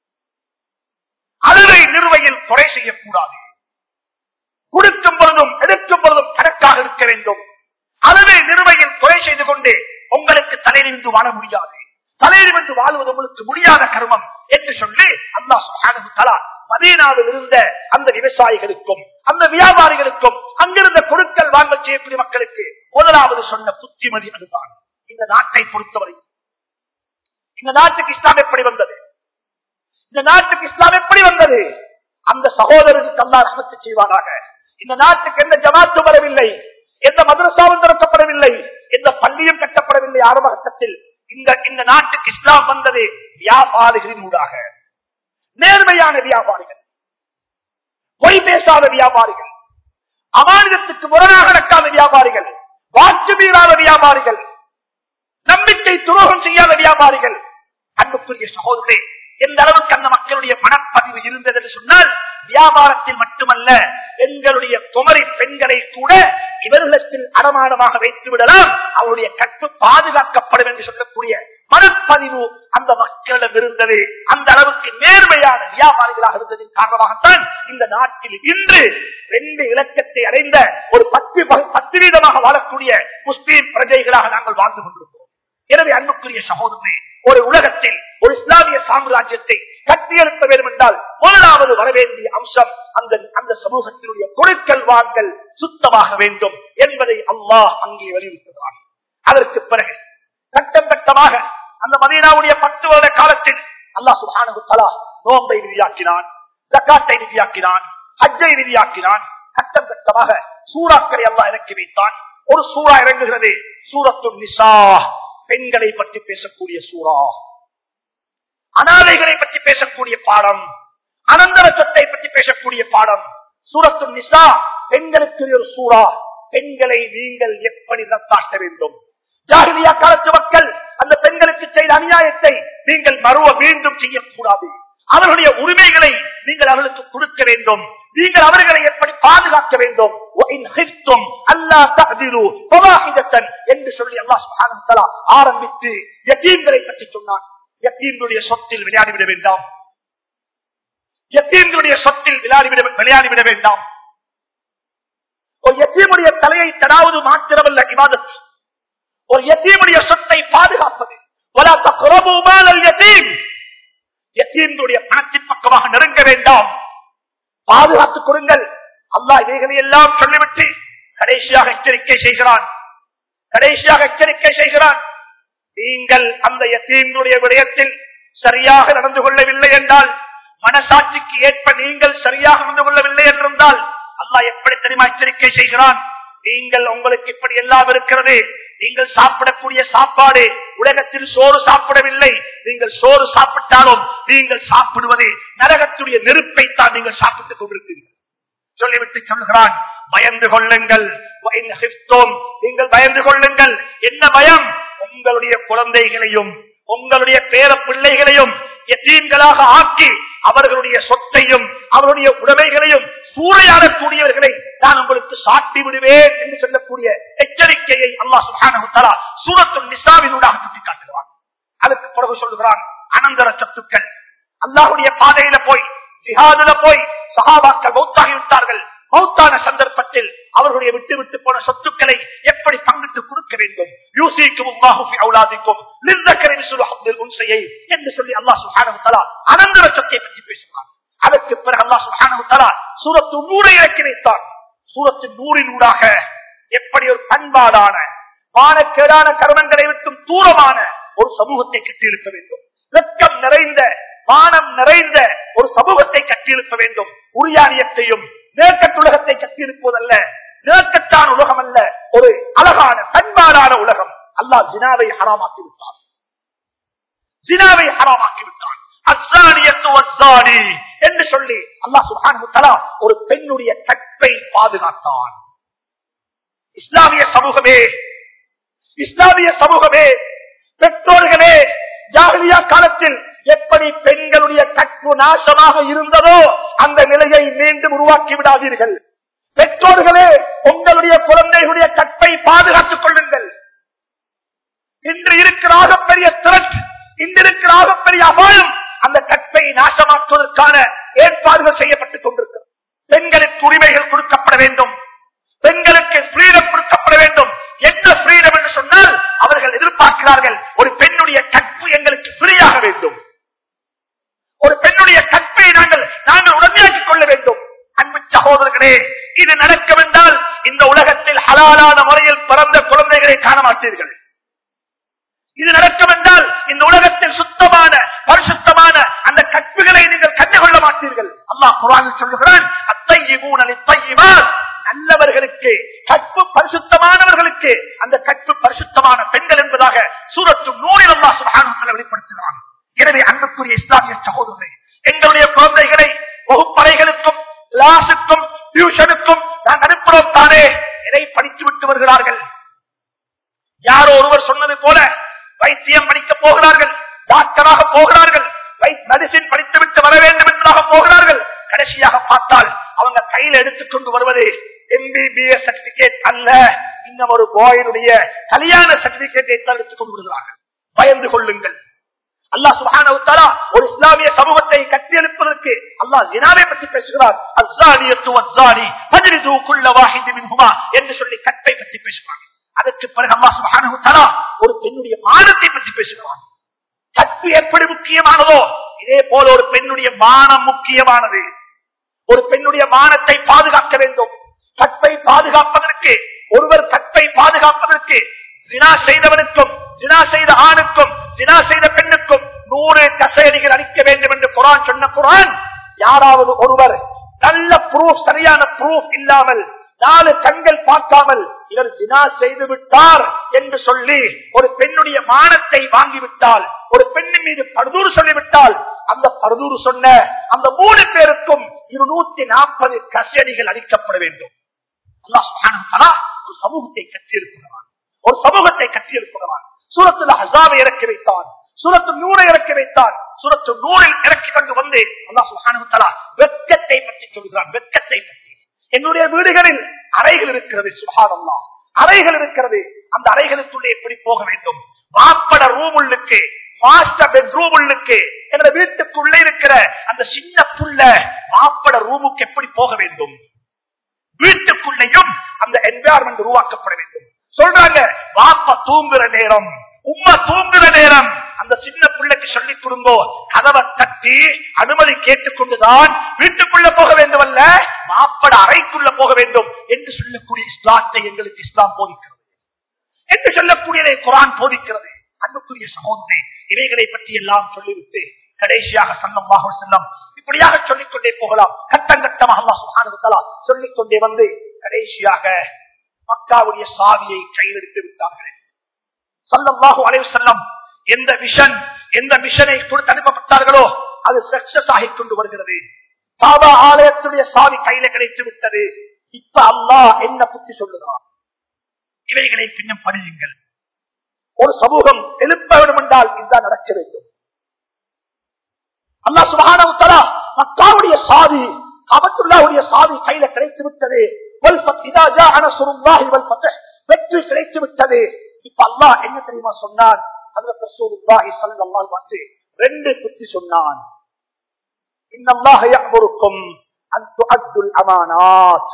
அளவை நிறுவையில் குறை செய்யக்கூடாது. கொடுக்கும் பொழுதும் எடுக்கும் பொழுதும் கணக்காக இருக்க வேண்டும். அளவை நிறுவையில் குறை செய்து கொண்டு உங்களுக்கு தலையிலிருந்து வாழ முடியாது. தலையிலிருந்து வாழ்வது உங்களுக்கு முடியாத கர்மம் என்று சொல்லி அல்லாஹ் சுப்ஹானஹு வ தஆலா மதீனாவில் இருந்த அந்த விவசாயிகளுக்கும் அந்த வியாபாரிகளுக்கும் அங்கிருந்த பொருட்கள் வாங்கல் செய்யக்கூடிய மக்களுக்கு முதலாவது சொன்ன புத்திமதி அதுதான். இந்த நாட்டை பொறுத்தவரை இந்த நாட்டுக்கு இஸ்லாம் எப்படி வந்தது? இந்த நாட்டுக்கு இஸ்லாம் எப்படி வந்தது? அந்த சகோதரருக்கு அல்லாஹ் ரஹ்மத் செய்வானாக. இந்த நாட்டுக்கு எந்த ஜமாத்தும் வரவில்லை, எந்த மதரசாவும் திறக்கப்படவில்லை, எந்த பள்ளியும் கட்டப்படவில்லை. ஆரம்ப கட்டத்தில் இந்த இந்த நாட்டுக்கு இஸ்லாம் வந்தது வியாபாரிகளின் ஊடாக. நேர்மையான வியாபாரிகள், பொய் பேசாத வியாபாரிகள், அமானிதத்துக்கு முரணாக நடக்காத வியாபாரிகள், வாக்கு மீறாத வியாபாரிகள், நம்பிக்கை துரோகம் செய்யாத வியாபாரிகள். அன்புக்குரிய சகோதரே, எந்த அளவுக்கு அந்த மக்களுடைய மனப்பதிவு இருந்தது என்று சொன்னால், வியாபாரத்தில் மட்டுமல்ல, எங்களுடைய குமரி பெண்களை கூட இவர்களிடத்தில் அடமானமாக வைத்து விடலாம், அவருடைய கற்பு பாதுகாக்கப்படும் என்று சொல்லக்கூடிய மனப்பதிவு அந்த மக்களிடம் இருந்தது. அந்த அளவுக்கு நேர்மையான வியாபாரிகளாக இருந்ததின் காரணமாகத்தான் இந்த நாட்டில் இன்று ரெண்டு இலக்கத்தை அடைந்த ஒரு பத்து பத்து வீதமாக வாழக்கூடிய முஸ்லீம் பிரஜைகளாக நாங்கள் வாழ்ந்து கொண்டிருக்கிறோம். எனவே அன்புக்குரிய சகோதரனே, ஒரு உலகத்தில் ஒரு இஸ்லாமிய சாம்ராஜ்யத்தை கட்டியெழுப்ப வேண்டும் என்றால் முதலாவது வரவேண்டிய அம்சம் அந்த அந்த சமூகத்தினுடைய கொடுக்கல் வாங்கல் சுத்தமாக வேண்டும் என்பதை அல்லாஹ் அங்கே வலியுறுத்துகிறார். அதற்கு பிறகு கட்டம் கட்டமாக அந்த மதீனாவுடைய பத்து வருட காலத்தில் அல்லாஹ் சுப்ஹானஹு வ தஆலா நோன்பை விதியாக்கினான், ஜகாத்தை விதியாக்கினான், ஹஜ்ஜை விதியாக்கினான். கட்டம் கட்டமாக சூறாக்களை அல்லாஹ் இறக்கி வைத்தான். ஒரு சூறா இறங்குகிறது, சூரத்துன் நிசா, பெண்களை பற்றி பேசக்கூடிய சூறா, அனாதைகளை பற்றி பேசக்கூடிய பாடம், அனந்தர சொத்தை பற்றி பேசக்கூடிய பாடம். சூரத்துன் நிசா பெண்களுக்கு ஒரு சூறா. பெண்களை நீங்கள் எப்படி ரத்தாட்ட வேண்டும்? ஜாஹிலியா காலத்து மக்கள் அந்த பெண்களுக்கு செய்த அநியாயத்தை நீங்கள் மறுவ மீண்டும் செய்யக்கூடாது. அவர்களுடைய உரிமைகளை நீங்கள் அவர்களுக்கு கொடுக்க வேண்டும். நீங்கள் அவர்களை எப்படி பாதுகாக்க வேண்டும் என்று சொல்லி அல்லாஹ் சுப்ஹானஹு வ தஆலா ஆரம்பித்து யதீம்களை பற்றி சொன்னான். யதீம்களுடைய சொத்தில் விளையாடிவிட வேண்டாம். யதீம்களுடைய சொத்தில் விளையாடிவிட விளையாடிவிட வேண்டாம். ஒரு யதீமுடைய தலையை தடாவது மாத்திரமல்ல இபாதத். ஒரு யதீமுடைய சொத்தை பாதுகாப்பது. வலா தக்ரபூ மாலல் யதீம், யதீமுடைய பணத்தின் பக்கமாக நெருங்க வேண்டாம், பாதுகாத்துக் கொடுங்கள். அல்லாஹ் இவைகளை எல்லாம் சொல்லிவிட்டு கடைசியாக எச்சரிக்கை செய்கிறான். கடைசியாக எச்சரிக்கை செய்கிறான் நீங்கள் அந்த யதீமுடைய விடயத்தில் சரியாக நடந்து கொள்ளவில்லை என்றால், மனசாட்சிக்கு ஏற்ப நீங்கள் சரியாக நடந்து கொள்ளவில்லை என்றிருந்தால் அல்லாஹ் எப்படி தெரியுமா எச்சரிக்கை செய்கிறான்? நீங்கள் உங்களுக்கு இப்படி எல்லாம் இருக்கிறது, நீங்கள் சாப்பிடக்கூடிய சாப்பாடு உலகத்தில் சோறு சாப்பிடவில்லை, நீங்கள் சோறு சாப்பிட்டாலும் நீங்கள் சாப்பிடுவது நரகத்துடைய நெருப்பை தான் நீங்கள் சாப்பிட்டுக் கொண்டிருக்கிறீர்கள் சொல்லிவிட்டு சொல்கிறான், பயந்து கொள்ளுங்கள். நீங்கள் பயந்து கொள்ளுங்கள். என்ன பயம்? உங்களுடைய குழந்தைகளையும் உங்களுடைய பேர பிள்ளைகளையும் யதீம்களாக ஆக்கி அவர்களுடைய சொத்தையும் அவருடைய உடைமைகளையும் சூறையாடக்கூடியவர்களை நான் உங்களுக்கு சாட்டி விடுவேன் என்று சொல்லக்கூடிய எச்சரிக்கையை அல்லாஹ் சுப்ஹானஹு வ தஆலா சூரத்துன் நிசாவினூடாக சுட்டிக்காட்டுகிறான். அதுக்கு பிறகு சொல்லுகிறான், அனந்தர சொத்துக்கள். அல்லாஹ்வுடைய பாதையில போய் ஜிஹாதுல போய் சஹாபாக்கள் மௌத்தாகி விட்டார்கள். மௌத்தான சந்தர்ப்பத்தில் அவர்களுடைய விட்டு விட்டு போன சொத்துக்களை எப்படி பங்கிட்டு கொடுக்க வேண்டும்? யூசிக்கும் அல்லாஹு ஃபி அவுலாதிக்கும் லிஸ்ஸக்கரி மிஸ்லு ஹவ்லில் உன்ஸையை என்று சொல்லி அல்லாஹ் சுப்ஹானஹு வ தஆலா அனந்தர சொத்தை பற்றி பேசுகிறான். அதற்கு பிறகு அல்லாஹ் சுப்ஹானஹு வ தஆலா சூரத்து நூரை இறக்கி வைத்தான். சூரத்து நூறினூடாக எப்படி ஒரு பண்பாடான மானக்கேடான கர்மங்களை விட்டும் தூரமான ஒரு சமூகத்தை கட்டியெழுப்ப வேண்டும், வெட்கம் நிறைந்த மானம் நிறைந்த ஒரு சமூகத்தை கட்டியெழுப்ப வேண்டும். உரியானியத்தையும் நேர்கட் உலகத்தை கட்டியிருப்பதல்ல, நேர்கட்டான உலகம் அல்ல, ஒரு அழகான பண்பாடான உலகம். அல்லாஹ் ஜினாவை ஹராமாக்கி விட்டான். ஜினாவை ஹராமாக்கி விட்டான். அஸ்ஸானியத்து வஸ்ஸானி என்று சொல்லி அல்லாஹ் சுப்ஹானஹு வ தஆலா ஒரு பெண்ணுடைய கற்பை பாதுகாத்தான். இஸ்லாமிய சமூகமே, இஸ்லாமிய சமூகமே, பெற்றோர்களே, ஜாஹிலியா காலத்தில் எப்படி பெண்களுடைய கற்பு நாசமாக இருந்ததோ அந்த நிலையை மீண்டும் உருவாக்கி விடாதீர்கள். பெற்றோர்களே, உங்களுடைய குழந்தைகளுடைய கற்பை பாதுகாத்துக் கொள்ளுங்கள். இன்று இருக்கிற ஆகப்பெரிய திரட், இன்று இருக்கிற ஆகப்பெரிய அபாயம் அந்த கற்பை நாசமாக்குவதற்கான ஏற்பாடுகள் செய்யப்பட்டுக் கொண்டிருக்கிறது. பெண்களுக்கு உரிமைகள் கொடுக்கப்பட வேண்டும், பெண்களுக்கு ஃப்ரீடம் கொடுக்கப்பட வேண்டும். என்ன ஃப்ரீடம் என்று சொன்னால் அவர்கள் எதிர்பார்க்கிறார்கள், ஒரு பெண்ணுடைய கற்பு எங்களுக்கு ஃப்ரீயாக வேண்டும், ஒரு பெண்ணுடைய கற்பை நாங்கள் நாங்கள் உடமையாக்கிக் கொள்ள வேண்டும். அன்பு சகோதரர்களே, இது நடக்கும் என்றால் இந்த உலகத்தில் ஹலாலான முறையில் பிறந்த குழந்தைகளை காண மாட்டீர்கள். இது நடக்கும் என்றால் இந்த உலகத்தில் சுத்தமான பரிசுத்தமான அந்த கற்புகளை நீங்கள் கண்டுகொள்ள மாட்டீர்கள். அல்லாஹ் குர்ஆனில் சொல்லுகிறான், அத்தய்யிபூன லித்தய்யிபாத், நல்லவர்களுக்கு கற்பு பரிசுத்தமானவர்களுக்கு அந்த கற்பு பரிசுத்தமான பெண்கள் என்பதாக சூரத்து நூரில் அல்லாஹ் சுப்ஹானஹு வ தஆலா வெளிப்படுத்துகிறான். எனவே அன்புக்குரிய இஸ்லாமிய சகோதரர்களே, எங்களுடைய குழந்தைகளை வகுப்பறைகளுக்கும் கிளாஸுக்கும் டியூஷனுக்கும் நான் அனுப்புறோம் தானே, இதை படித்து விட்டு வருகிறார்கள். யாரோ ஒருவர் சொன்னது போல வைத்தியம் படிக்க போகிறார்கள், டாக்டராக போகிறார்கள், மெடிசின் படித்துவிட்டு வர வேண்டும் என்பதாக போகிறார்கள். கடைசியாக பார்த்தால் அவங்க கையில் எடுத்துக்கொண்டு வருவது எம்பிபிஎஸ் சர்டிபிகேட் அல்ல, இன்னும் ஒரு பாயினுடைய கல்யாண சர்டிபிகேட்டை தான் எடுத்துக்கொண்டு வருகிறார்கள். பயந்து கொள்ளுங்கள். அல்லாஹ் சுப்ஹானஹு வ தஆலா ஒரு இஸ்லாமிய சமூகத்தை கட்டியெழுப்பதற்கு அல்லாஹ் ஜினாவை பற்றி பேசுகிறார். அஸ்ஸானியத்து வஸ்ஸானி ஃபஜ்லிது குல்ல வாஹித் மின்ஹுமா என்று சொல்லி கற்பை பற்றி பேசுகிறார். அதற்கு பிறகு அல்லாஹ் சுப்ஹானஹு வ தஆலா ஒரு பெண்ணுடைய மானத்தை பற்றி பேசுகிறார். கற்பு எப்படி முக்கியமானதோ இதே போல ஒரு பெண்ணுடைய மானம் முக்கியமானது. ஒரு பெண்ணுடைய மானத்தை பாதுகாக்க வேண்டும். கற்பை பாதுகாப்பதற்கு, ஒருவர் கற்பை பாதுகாப்பதற்கு ஜினா செய்தவனுக்கும் ஜினா செய்த ஆணுக்கும் ஜினா செய்த பெண்ணுக்கும் நூறு கசையடிகள் அளிக்க வேண்டும் என்று குர்ஆன் சொன்ன குர்ஆன், யாராவது ஒருவர் நல்ல ப்ரூஃப், சரியான ப்ரூஃப் இல்லாமல், நாலு கண்கள் பார்க்காமல் இவர் ஜினா செய்து விட்டார் என்று சொல்லி ஒரு பெண்ணுடைய மானத்தை வாங்கிவிட்டால், ஒரு பெண்ணின் மீது படுதூறு சொல்லிவிட்டால், அந்த படுதூறு சொன்ன அந்த மூணு பேருக்கும் இருநூத்தி நாற்பது கசையடிகள் அளிக்கப்பட வேண்டும். அல்லாஹ் சுப்ஹானஹு வ தஆலா ஒரு சமூகத்தை கட்டியிருக்கிறான், ஒரு சமூகத்தை கட்டியிருக்கிறான். சூரத்துல் அஹ்ஸாபை இறக்கி வைத்தான், சூரத்து நூரை இறக்கி வைத்தான், சூரத்து நூரில் இறக்கி கொண்டு வந்து அல்லாஹ் சுப்ஹானஹு வ தஆலா வெட்கத்தை பற்றி சொல்கிறான். வெட்கத்தை பற்றி என்னுடைய வீடுகளில் அறைகள் இருக்கிறது, சுப்ஹானல்லாஹ், அறைகள் இருக்கிறது. அந்த அறைகளுக்குள்ளே எப்படி போக வேண்டும்? வாப்பட ரூம் உள்ளுக்கு, மாஸ்டர் பெட்ரூம் உள்ளுக்கு, என்னோட வீட்டுக்குள்ளே இருக்கிற அந்த சின்ன புள்ள வாப்பட ரூமுக்கு எப்படி போக வேண்டும்? வீட்டுக்குள்ளேயும் அந்த என்வாயர்மெண்ட் உருவாக்கப்பட வேண்டும். சொல்றாங்க, வாப்பா தூங்குற நேரம், உம்மா தூங்குற நேரம் அந்த சின்ன பிள்ளைக்கு சொல்லிக் கொடுங்கோ, கதவை தட்டி அனுமதி கேட்டுக்கொண்டுதான் வீட்டுக்குள்ள போக வேண்டும், அல்ல மாப்பட அறைக்குள்ள போக வேண்டும் என்று சொல்லக்கூடிய இஸ்லாத்தை எங்களுக்கு இஸ்லாம் போதிக்கிறது, என்று சொல்லக்கூடியதை குர்ஆன் போதிக்கிறது. அன்புக்குரிய சகோதரே, இவைகளை பற்றி எல்லாம் சொல்லிவிட்டு கடைசியாக ஸல்லல்லாஹு அலைஹி வஸல்லம் இப்படியாக சொல்லிக்கொண்டே போகலாம். கட்டம் கட்டமாக அல்லாஹ் சுப்ஹானஹு வ தஆலா சொல்லிக்கொண்டே வந்து கடைசியாக மக்காவுடைய சாவியை கையில் எடுத்து விட்டார்கள். ஸல்லல்லாஹு அலைஹி வஸல்லம் எந்த விஷன், எந்த மிஷனை கொடுத்து அனுப்பப்பட்டார்களோ அது சக்சஸ் ஆகிக் கொண்டு வருகிறது. காபா ஆலயத்துடைய சாவி கையில கிடைத்து விட்டது. இப்ப அல்லாஹ் என்ன புத்தி சொல்லுகிறார்? இவைகளை பின்னம் படியுங்கள். ஒரு சமூகம் எழுப்ப வேண்டும் என்றால் இதுதான் நடக்க வேண்டும். அல்லாஹ் சுப்ஹானஹு வ தஆலா மக்காவுடைய சாவி, காபத்துல்லாஹ்வுடைய சாவி கையில கிடைத்து விட்டது. வல் ஃபத் இதா ஜாஅ நஸ்ருல்லாஹி வல் ஃபத்ஹ், வெற்றி கிடைத்து விட்டது. இப்ப அல்லாஹ் என்ன தெரியுமா சொன்னான்? ஹஜ்ரத் ரசூலுல்லாஹி ஸல்லல்லாஹு அலைஹி வஸல்லம் ரெண்டு புத்தி சொன்னான். இன்னல்லாஹ யஅமுருக்கும் அன் துஅத்துல் அமானாத்,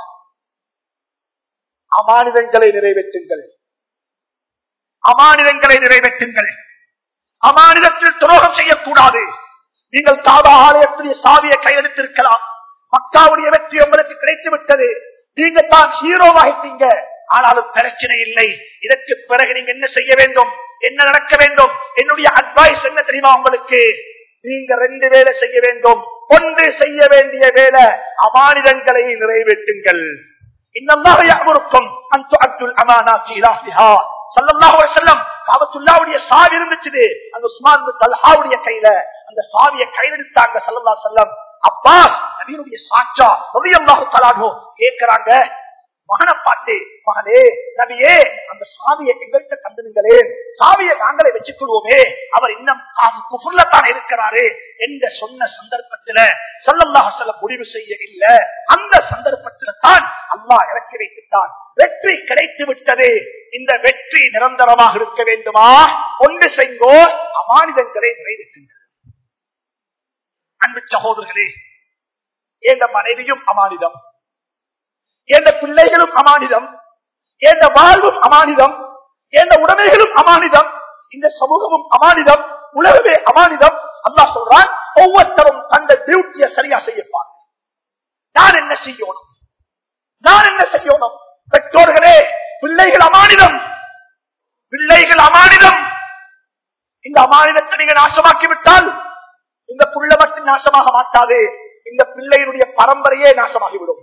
அமானிதங்களை நிறைவேற்றுங்கள், அமானிதங்களை நிறைவேற்றுங்கள். அமானிதத்தில் துரோகம் செய்யக்கூடாது. நீங்கள் காபா ஆலயத்துடைய சாவியை கையெழுத்திருக்கலாம், மக்காவுடைய வெற்றி உங்களுக்கு கிடைத்து விட்டது, நீங்க தான் ஹீரோவாகிட்டீங்க. ஆனாலும் பிரச்சனை இல்லை. இதற்கு பிறகு நீங்க என்ன செய்ய வேண்டும், என்ன நடக்க வேண்டும்? என்னுடைய அட்வைஸ் என்ன தெரியுமா உங்களுக்கு? நீங்க ரெண்டு வேலை செய்ய வேண்டும். ஒன்று செய்ய வேண்டிய வேலை அமானிதங்களை நிறைவேற்றுங்கள். இன்னல்லாஹ யஅமுருக்கும் அன் துஅத்துல் அமானாத்தி இலா அஹ்லிஹா. ஸல்லல்லாஹு அலைஹி வஸல்லம் காபத்துல்லாஹ்வுடைய சாவி இருந்துச்சு, அந்த உஸ்மான் பின் தல்ஹாவுடைய கையில அந்த சாவியை கையில் எடுத்தாங்க ஸல்லல்லாஹு அலைஹி வஸல்லம். அப்பாஸ் நபியுடைய சாச்சா ரலியல்லாஹு தஆலா அன்ஹு கேக்குறாங்க, மகனை பார்த்து, மகனே நபியே அந்த சாவியை எங்கள்கிட்ட தந்துங்களே, சாவியை நாங்களே வச்சுக் கொள்வோமே, அவர் இன்னும் குஃப்ர்லத்தான் இருக்கிறாரு என்று சொன்ன சந்தர்ப்பத்தில் ஸல்லல்லாஹு அலைஹி வஸல்லம் முடிவு செய்ய இல்ல. அந்த சந்தர்ப்பத்தில் தான் அல்லாஹ் இறக்கி வைத்தான். வெற்றி கிடைத்து விட்டது. இந்த வெற்றி நிரந்தரமாக இருக்க வேண்டுமா? ஒன்று செய்தோ அமானிதங்களை நிறைவேற்றுங்கள். அன்பு சகோதரர்களே, என்ற மனைவியும் அமானிதம், எந்த பிள்ளைகளும் அமானிதம், எந்த வாழ்வும் அமானிதம், எந்த உடைமைகளும் அமானிதம், இந்த சமூகமும் அமானிதம், உலகமே அமானிதம். அல்லாஹ் சொல்றான், ஒவ்வொருத்தரும் தங்கள் டியூட்டியை சரியா செய்யப்பார். நான் என்ன செய்யணும், நான் என்ன செய்யணும்? பெற்றோர்களே, பிள்ளைகள் அமானிதம், பிள்ளைகள் அமானிதம். இந்த அமானிதத்தை நீங்க நாசமாக்கி விட்டால் இந்த புள்ள மட்டும் நாசமாக மாட்டாது, இந்த பிள்ளையினுடைய பரம்பரையே நாசமாகிவிடும்.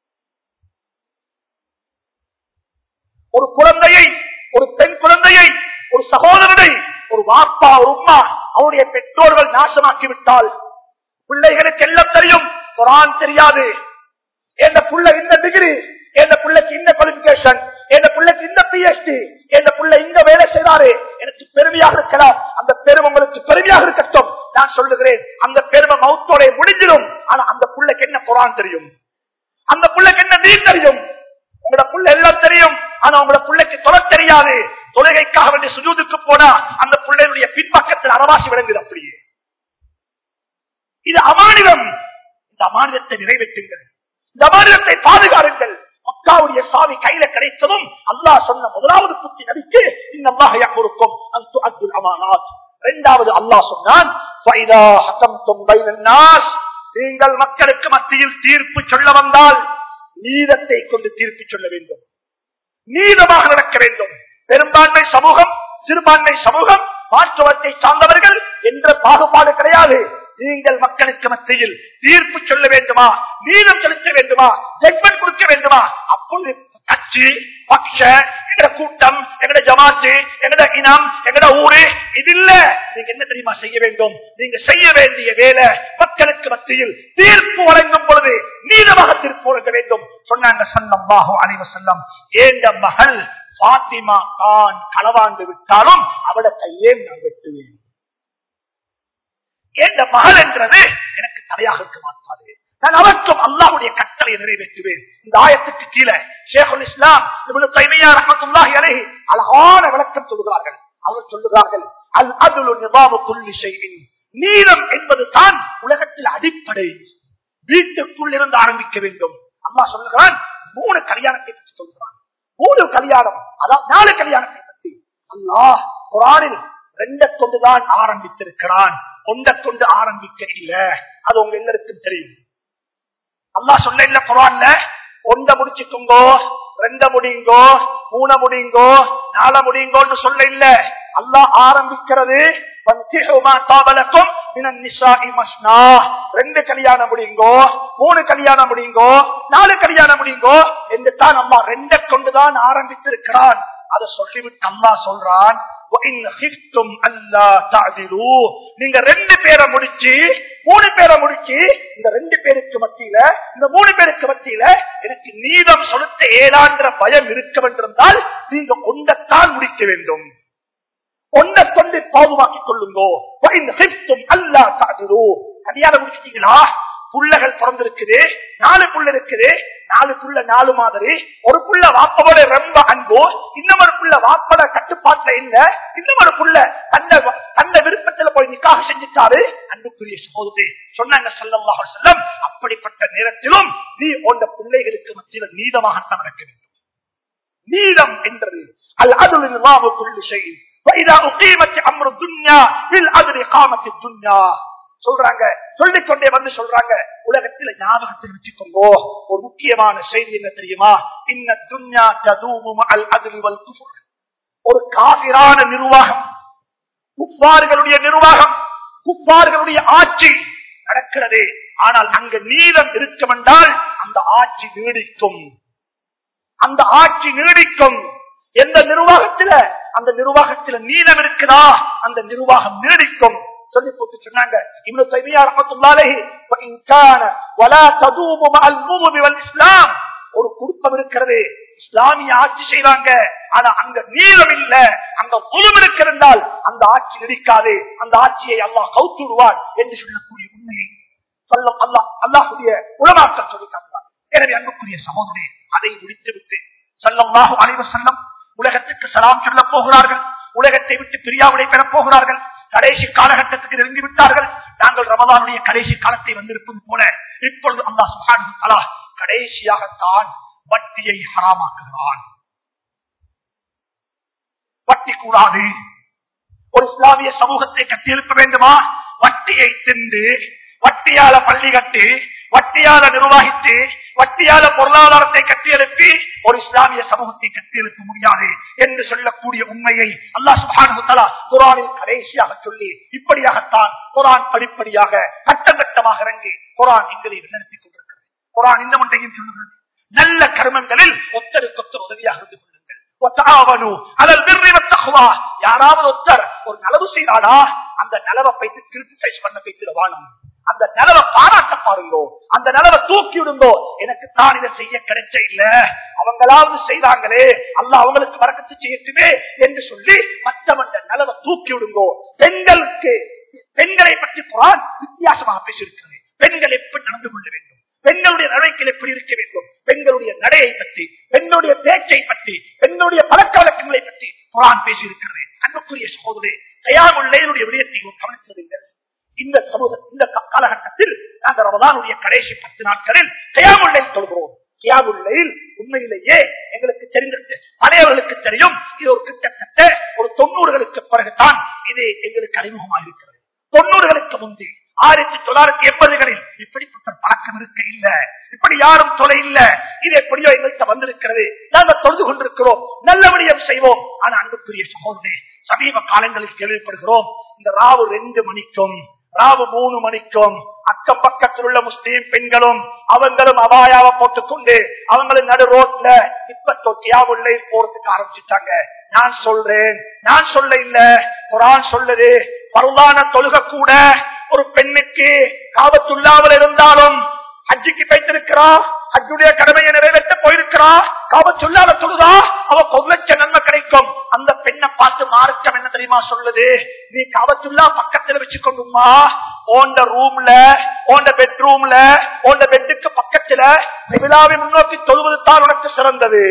ஒரு குழந்தையை, ஒரு பெண் குழந்தையை, ஒரு சகோதரனை, ஒரு வாப்பா, ஒரு உம்மா, அவருடைய பெற்றோர்கள் நாசமாக்கி விட்டால் பிள்ளைகளுக்கு எல்லாம் தெரியும், குர்ஆன் தெரியாது, எந்த புள்ள இந்த டிகிரி, எந்த பிள்ளைக்கு இந்த குவாலிபிகேஷன், எந்த பிள்ளைக்கு இந்த பிஎச்டி, எந்த பிள்ளை இந்த வேலை செய்தாரு, எனக்கு பெருமையாக இருக்கலாம். அந்த பெருமை உங்களுக்கு பெருமையாக இருக்கட்டும். நான் சொல்லுகிறேன், அந்த பெருமை மௌத்தோட முடிஞ்சிடும். ஆனா அந்த பிள்ளைக்கு என்ன குர்ஆன் தெரியும், அந்த பிள்ளைக்கு என்ன தீன் தெரியும். உங்களோட புள்ள எல்லாம் தெரியும், ஆனா உங்களோட பிள்ளைக்கு தொலை தெரியாது. தொழுகைக்காக வேண்டிய சுஜூதுக்கு போனா அந்த பிள்ளையுடைய பின்பக்கத்தில் அரவாசி விளங்குது. அப்படியே இது அமானிதம். இந்த அமானிதத்தை நிறைவேற்றுங்கள், இந்த அமானிதத்தை பாதுகாருங்கள். மக்காவுடைய சாவி கையில கிடைத்ததும் அல்லாஹ் சொன்ன முதலாவது புத்தி நபிக்கு இன்னல்லாஹ யஅமுருக்கும் அன் துஅத்துல் அமானாத். இரண்டாவது அல்லாஹ் சொன்னான், ஃபைதா ஹகம்தும் பைனன் நாஸ், நீங்கள் மக்களுக்கு மத்தியில் தீர்ப்பு சொல்ல வந்தால் நீதத்தை கொண்டு தீர்ப்பு சொல்ல வேண்டும், நீதமாக நடக்க வேண்டும். பெரும்பான்மை சமூகம், சிறுபான்மை சமூகம், மாற்றுவத்தை சார்ந்தவர்கள் என்ற பாகுபாடு கிடையாது. நீங்கள் மக்களுக்கு மத்தியில் தீர்ப்பு சொல்ல வேண்டுமா, நீதம் செலுத்த வேண்டுமா, ஜட்மெண்ட் கொடுக்க வேண்டுமா? அப்பொழுது கட்சி, பக்ஷ, எங்கட கூட்டம், எங்கட ஜமாத்து, எங்கட இனம், எங்கட ஊரு இது இல்ல. நீங்க என்ன தெரியுமா செய்ய வேண்டும்? நீங்க செய்ய வேண்டிய வேலை மக்களுக்கு மத்தியில் தீர்ப்பு வழங்கும் பொழுது நீதமாக தீர்ப்பு வழங்க வேண்டும். சொன்னாங்க ஸல்லல்லாஹு அலைஹி வஸல்லம், ஏண்ட மகள் ஃபாத்திமா தான் களவாண்டு விட்டாலும் அவட கையே நான் வெட்டுவேன். ஏண்ட மகள் என்றது எனக்கு தடையாக இருக்க மாட்டாது, நான் அவருக்கும் அல்லாஹ்வுடைய கட்டளை நிறைவேற்றுவேன். இந்த ஆயத்துக்கு கீழே ஷேகுல் இஸ்லாம் இப்னு தைமிய்யா ரஹ்மத்துல்லாஹி அலைஹி அழகான விளக்கம் சொல்கிறார்கள். அவர் சொல்லுகிறார்கள், அல் அத்லு நிஸாமு குல்லி ஷைஇன், நீதம் என்பது தான் உலகத்தில் அடிப்படை. வீட்டுக்குள் இருந்து ஆரம்பிக்க வேண்டும். அல்லாஹ் சொல்லுகிறான், மூணு கல்யாணத்தை பற்றி சொல்கிறான். மூணு கல்யாணம், அதாவது நாலு கல்யாணத்தை பற்றி அல்லாஹ் குர்ஆனில் ரெண்டை கொண்டுதான் ஆரம்பித்திருக்கிறான், ஒன்றை கொண்டு ஆரம்பிக்க இல்ல. அது உங்க எல்லாருக்கும் தெரியும். அல்லாஹ் சொல்ல இல்ல குர்ஆன்ல, ஒன்றை முடிச்சுக்கோங்கோ, ரெண்ட முடியுங்கோ, மூண முடியுங்கோ, நால முடியுங்கோன்னு சொல்ல இல்ல. அல்லாஹ் ஆரம்பிக்கிறது ரெண்டு கல்யாணம் முடியுங்கோ, மூணு கல்யாணம் முடியுங்கோ, நாலு கல்யாணம் முடியுங்கோ என்று தான் அல்லாஹ் ரெண்டை கொண்டுதான் ஆரம்பித்திருக்கிறான். அதை சொல்லிவிட்டு அல்லாஹ் சொல்றான், நீங்க ரெண்டு பேரை முடிச்சு மூணு பேரை முடிச்சு இந்த ரெண்டு பேருக்கு மத்தியில, இந்த மூணு பேருக்கு மத்தியில எனக்கு நீதம் செலுத்த ஏழான்ற பயம் இருக்க வேண்டியிருந்தால் நீங்க ஒன்றைத்தான் முடிக்க வேண்டும். ஒன்றை கொண்டு பாதுகாக்கிக் கொள்ளுங்கோ. கல்யாணம் முடிச்சிட்டீங்களா? புள்ளகள் பிறந்திருக்குது, நாலு புள்ள இருக்குது, நாலு புள்ள நாலு மாதிரி. ஒரு புள்ள வாப்போட ரொம்ப அன்பு, இன்னொரு புள்ள வாப்பட கட்டுப்பாட்டுல இல்ல, இன்னொரு புள்ள தந்த தந்த விருப்பத்துல போய் நிக்காக செஞ்சுட்டாரு. அன்புக்குரிய சகோதரி சொன்னாங்க ஸல்லல்லாஹு அலைஹி வஸல்லம், அப்படிப்பட்ட நேரத்திலும் நீ உன் பிள்ளைகளுக்கு மத்தியில் நீதமாகத்தான் நடக்க வேண்டும். நீதம் என்றது அல் அத்லு நிஸாமு குல்லி ஷைஇன் வஇதா உகீமத் அம்ரு துன்யா பில் அத்லி காமத் துன்யா சொல்றாங்க. சொல்லிக்கொண்டே வந்து சொல்றாங்க, உலகத்தில் ஞாபகத்தில் வச்சுக்கோங்க ஒரு முக்கியமான செய்தி என்ன தெரியுமா? இன்ன துன்யா ததூமு மஅல் அத்லி வல் குஃப்ர். ஒரு காஃபிரான நிர்வாகம், குஃபார்களுடைய நிர்வாகம், குஃபார்களுடைய ஆட்சி நடக்கிறது. ஆனால் அங்க நீளம் இருக்கும் என்றால் அந்த ஆட்சி நீடிக்கும். அந்த ஆட்சி நீடிக்கும். எந்த நிர்வாகத்தில அந்த நிர்வாகத்தில நீளம் இருக்குதா அந்த நிர்வாகம் நீடிக்கும் சொல்லி போட்டு சொன்னாங்க. இப்னு தைமிய்யா ரஹ்மத்துல்லாஹி அலைஹி வஇன் கான வலா ததூமு மஅல் முதுமி வல் இஸ்லாம், ஒரு குடும்பம் இருக்கிறது இஸ்லாமிய ஆட்சி செய்றாங்க, ஆனா அங்க நீளம் இல்ல, அங்க குழும் இருக்கிறால் அந்த ஆட்சி நீடிக்காது, அந்த ஆட்சியை அல்லாஹ் கவுத்துடுவார் என்று சொல்லக்கூடிய உண்மையை சொல்ல அல்லாஹ் அல்லாஹ்வுடைய உலமாக்கள் சொல்லி காட்டுவார். எனவே அன்புக்குரிய சகோதரனே, அதை முடித்துவிட்டு ஸல்லல்லாஹு அலைஹி வஸல்லம் உலகத்துக்கு சலாம் சொல்ல போகிறார்கள். உலகத்தை விட்டு பிரியாவிடை பெறப் போகிறார்கள். கடைசி காலகட்டத்துக்கு நெருங்கி விட்டார்கள். நாங்கள் ரமலானுடைய கடைசி காலத்தை வந்திருப்பது போல இப்பொழுது அல்லாஹ் சுப்ஹானஹு வ தஆலா கடைசியாகத்தான் வட்டியை ஹராமாக்குகிறான். வட்டி கூடாது. ஒரு இஸ்லாமிய சமூகத்தை கட்டியெழுப்ப வேண்டுமா? வட்டியை தின்று, வட்டியால பள்ளி கட்டி, வட்டியால நிர்வாகித்து, வட்டியால பொருளாதாரத்தை கட்டியெழுப்பி ஒரு இஸ்லாமிய சமூகத்தை கட்டியெழுப்ப முடியாது என்று சொல்லக்கூடிய உண்மையை அல்லாஹ் சுப்ஹானஹு வ தஆலா குர்ஆனில் கடைசியாக சொல்லி, இப்படியாகத்தான் குர்ஆன் படிப்படியாக கட்டம் கட்டமாக இறங்கி குர்ஆன் எங்களை நடத்தி கொண்டிருக்கிறது. குர்ஆன் இந்த ஒன்றையும் சொல்லுகிறது, நல்ல கர்மங்களில் ஒத்தருக்கொத்தர் உதவியாக இருந்து கொள்ளுங்கள். யாராவது ஒருத்தர் ஒரு நலவு செய்தாரா அந்த நலவை பைத்து கிரிட்டிசைஸ் பண்ண பைத்திருவானும், அந்த நலவை பாராட்ட பாருங்கோ, அந்த நலவை தூக்கி விடுங்கோ. எனக்கு தான் இதை செய்ய கிடைச்ச இல்ல, அவங்களாவது செய்தாங்களே, அல்லாஹ் அவங்களுக்கு வரக்கத்து செய்யட்டுமே என்று சொல்லி மற்றவங்க நலவை தூக்கி விடுங்கோ. பெண்களுக்கு பெண்களை பற்றி குர்ஆன் வித்தியாசமாக பேசியிருக்கிறது. பெண்கள் எப்படி நடந்து கொள்ள வேண்டும், பெண்களுடைய நடவடிக்கைகள் எப்படி இருக்க வேண்டும், பெண்களுடைய நடையை பற்றி, பெண்களுடைய பேச்சை பற்றி, பெண்களுடைய பழக்க வழக்கங்களை பற்றி குர்ஆன் பேசியிருக்கிறது. அன்புக்குரிய சகோதரே, கயாமுல் லைலுடைய விடயத்தை கவனித்தது. இந்த சமூக இந்த காலகட்டத்தில் நாங்கள் ரமலானுடைய கடைசி பத்து நாட்களில் கயாமுல் லைல் தொழுகிறோம். கயாமுல் லைல் உண்மையிலேயே எங்களுக்கு தெரிந்தது, பழையவர்களுக்கு தெரியும். இது ஒரு கிட்டத்தட்ட ஒரு தொண்ணூறுகளுக்கு பிறகுதான் இது எங்களுக்கு அறிமுகமாக இருக்கிறது. தொண்ணூறுகளுக்கு முந்தி ஆயிரத்தி தொள்ளாயிரத்தி எண்பதுகளில் இப்படிப்பட்ட பழக்கம் இருக்க இல்ல, இப்படி யாரும் தொலை இல்ல. இது எப்படியோ எங்கள்கிட்ட வந்திருக்கிறது, நாங்கள் தொழுது கொண்டிருக்கிறோம், நல்லபடியும் செய்வோம். ஆனா அன்புக்குரிய சகோதரே, சமீப காலங்களில் கேள்விப்படுகிறோம், இந்த ராவு ரெண்டு மணிக்கும் ராவு மூணு மணிக்கும் அக்கம் பக்கத்தில் உள்ள முஸ்லீம் பெண்களும் அவங்களும் அபாயாவை போட்டுக்கொண்டு அவங்களும் நடு ரோட்ல இப்ப தொட்டியாவுள்ள போறதுக்கு ஆரம்பிச்சுட்டாங்க. நான் சொல்றேன், நான் சொல்ல இல்ல, குர்ஆன் சொல்லுது, பரலான தொழுக கூட ஒரு பெண்ணுக்கு காபத்துல்லாவில் இருந்தாலும் ஹஜ்ஜுக்கு போய்த்திருக்கிறா, ஹஜ்ஜுடைய கடமையை நிறைவேற்ற போயிருக்கிறா, காபத்துல்லால தொழுதா அவ ஒரு லட்சம் நன்மை கிடைக்கும். அந்த பெண்ணை பார்த்து மார்க்கம் என்ன தெரியுமா சொல்லுது, நீ காபத்துல்லா பக்கத்துல வச்சுக்கொண்டுமா, ஓண்ட ரூம்ல, ஓண்ட பெட்ரூம்ல, ஓண்ட பெட்டுக்கு பக்கத்துல கிபிலாவை முன்னோக்கி தொழுவது தான் உனக்கு சிறந்தது.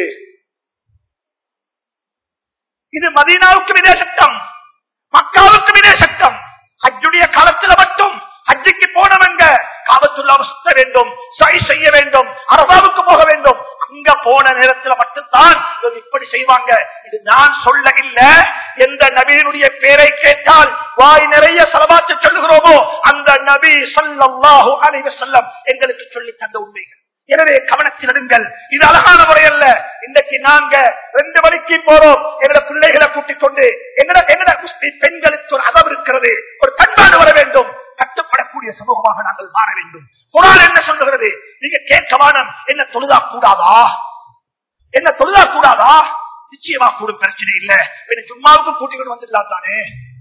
இது மதீனாவுக்கு இதே சட்டம், மக்காவுக்கு இதே சட்டம். ஹஜ்ஜுடைய காலத்துல மட்டும் ஹஜ்ஜுக்கு போனவங்க காபத்துல்லாவை சுத்த வேண்டும், சை செய்ய வேண்டும், அரபாவுக்கு போக வேண்டும். அங்க போன நேரத்தில் மட்டும்தான் இப்படி செய்வாங்க. இது நான் சொல்ல இல்ல, எந்த நபியினுடைய பேரை கேட்டால் வாய் நிறைய ஸலவாத் சொல்லுகிறோமோ அந்த நபி ஸல்லல்லாஹு அலைஹி வஸல்லம் எங்களுக்கு சொல்லி தந்த உண்மைகள். எனவே கவனத்தில் எடுங்கள். இது அழகான முறை அல்ல. இன்றைக்கு நாங்க ரெண்டு மணிக்கு போறோம், எங்களோட பிள்ளைகளை கூட்டிக் கொண்டு எங்கட எங்கட முஸ்லிம் பெண்களுக்கு ஒரு அதம் இருக்கிறது, ஒரு பண்பாடு வர வேண்டும், கட்டுப்படக்கூடிய சமூகமாக நாங்கள் மாற வேண்டும். குர்ஆன் என்ன சொல்லுகிறது, நீங்க கேட்கவானம் என்ன தொழுதா கூடாதா, என்ன தொழுதா கூடாதா? நிச்சயமா கூடும், பிரச்சனை இல்ல. ஜும்மாவுக்கு கூட்டிக்கிட்டு வந்துடலாம் தானே,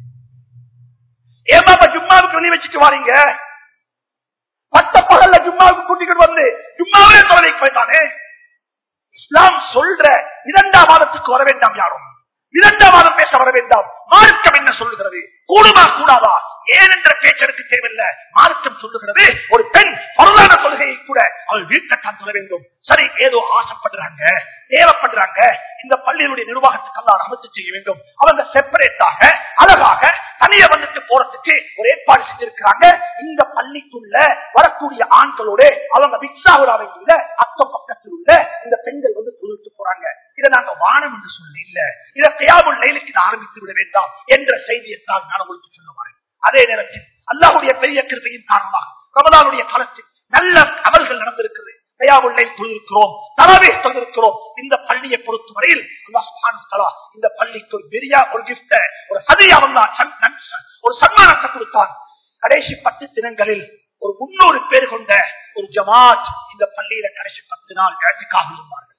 ஏமா ஜும்மாவுக்கு வெளியே வச்சுட்டு வாரீங்க, பட்ட பகல்ல ஜும்மாவுக்கு கூட்டிக்கிட்டு வந்து ஜும்மாவிலே தொழிலை போய்த்தானே. இஸ்லாம் சொல்ற இரண்டாம் மாதத்துக்கு வர வேண்டாம், யாரும் இரண்டாம் மாதம் பேச வர வேண்டாம். மார்க்கம் என்ன சொல்லுகிறது, கூடுமா கூடாதா ஏன் என்ற பேச்சருக்கு தேவையில்லை. மார்க்கம் சொல்லுகிறது, ஒரு பெண் பரலான கொள்கையை கூட அவள் வீட்டத்தான் சொல்ல வேண்டும். சரி, ஏதோ ஆசைப்படுறாங்க, தேவைப்படுறாங்க, இந்த பள்ளியினுடைய நிர்வாகத்துக்கு எல்லாம் அமைத்து செய்ய வேண்டும். அவங்க செப்பரேட்டாக அழகாக தனிய வந்துட்டு போறதுக்கு ஒரு ஏற்பாடு செஞ்சிருக்கிறாங்க. இந்த பள்ளிக்குள்ள வரக்கூடிய ஆண்களோட அவங்க பிக்ஸாவுடைய அக்கம் பக்கத்தில் உள்ள இந்த பெண்கள் வந்து தொழுத்து போறாங்க. இதை நாங்க வானம் என்று சொல்ல இல்ல, இதை கியாமுல் லைலுக்கு ஆரம்பித்து விட வேண்டாம் என்ற செய்தியைத்தான் நான் உங்களுக்கு சொல்லுவார்கள். அதே நேரத்தில் அல்லாஹ்வுடைய பெரிய கிருபையின் காரணமாக ரமலானுடைய காலத்தில் நல்ல அமல்கள் நடந்திருக்கிறது. கியாமுல் லைல் தொழுதிருக்கிறோம், தராவீஹ் தொழுதிருக்கிறோம். இந்த பள்ளியை பொறுத்தவரையில் அல்லாஹ் சுப்ஹானஹு வ தஆலா இந்த பள்ளிக்கு ஒரு பெரிய ஒரு கிஃப்ட், ஒரு ஹதியா, ஒரு சன்மானத்தை கொடுத்தான். கடைசி பத்து தினங்களில் ஒரு முன்னூறு பேர் கொண்ட ஒரு ஜமாத் இந்த பள்ளியில கடைசி பத்து நாள் இழத்துக்காக இருந்தார்கள்.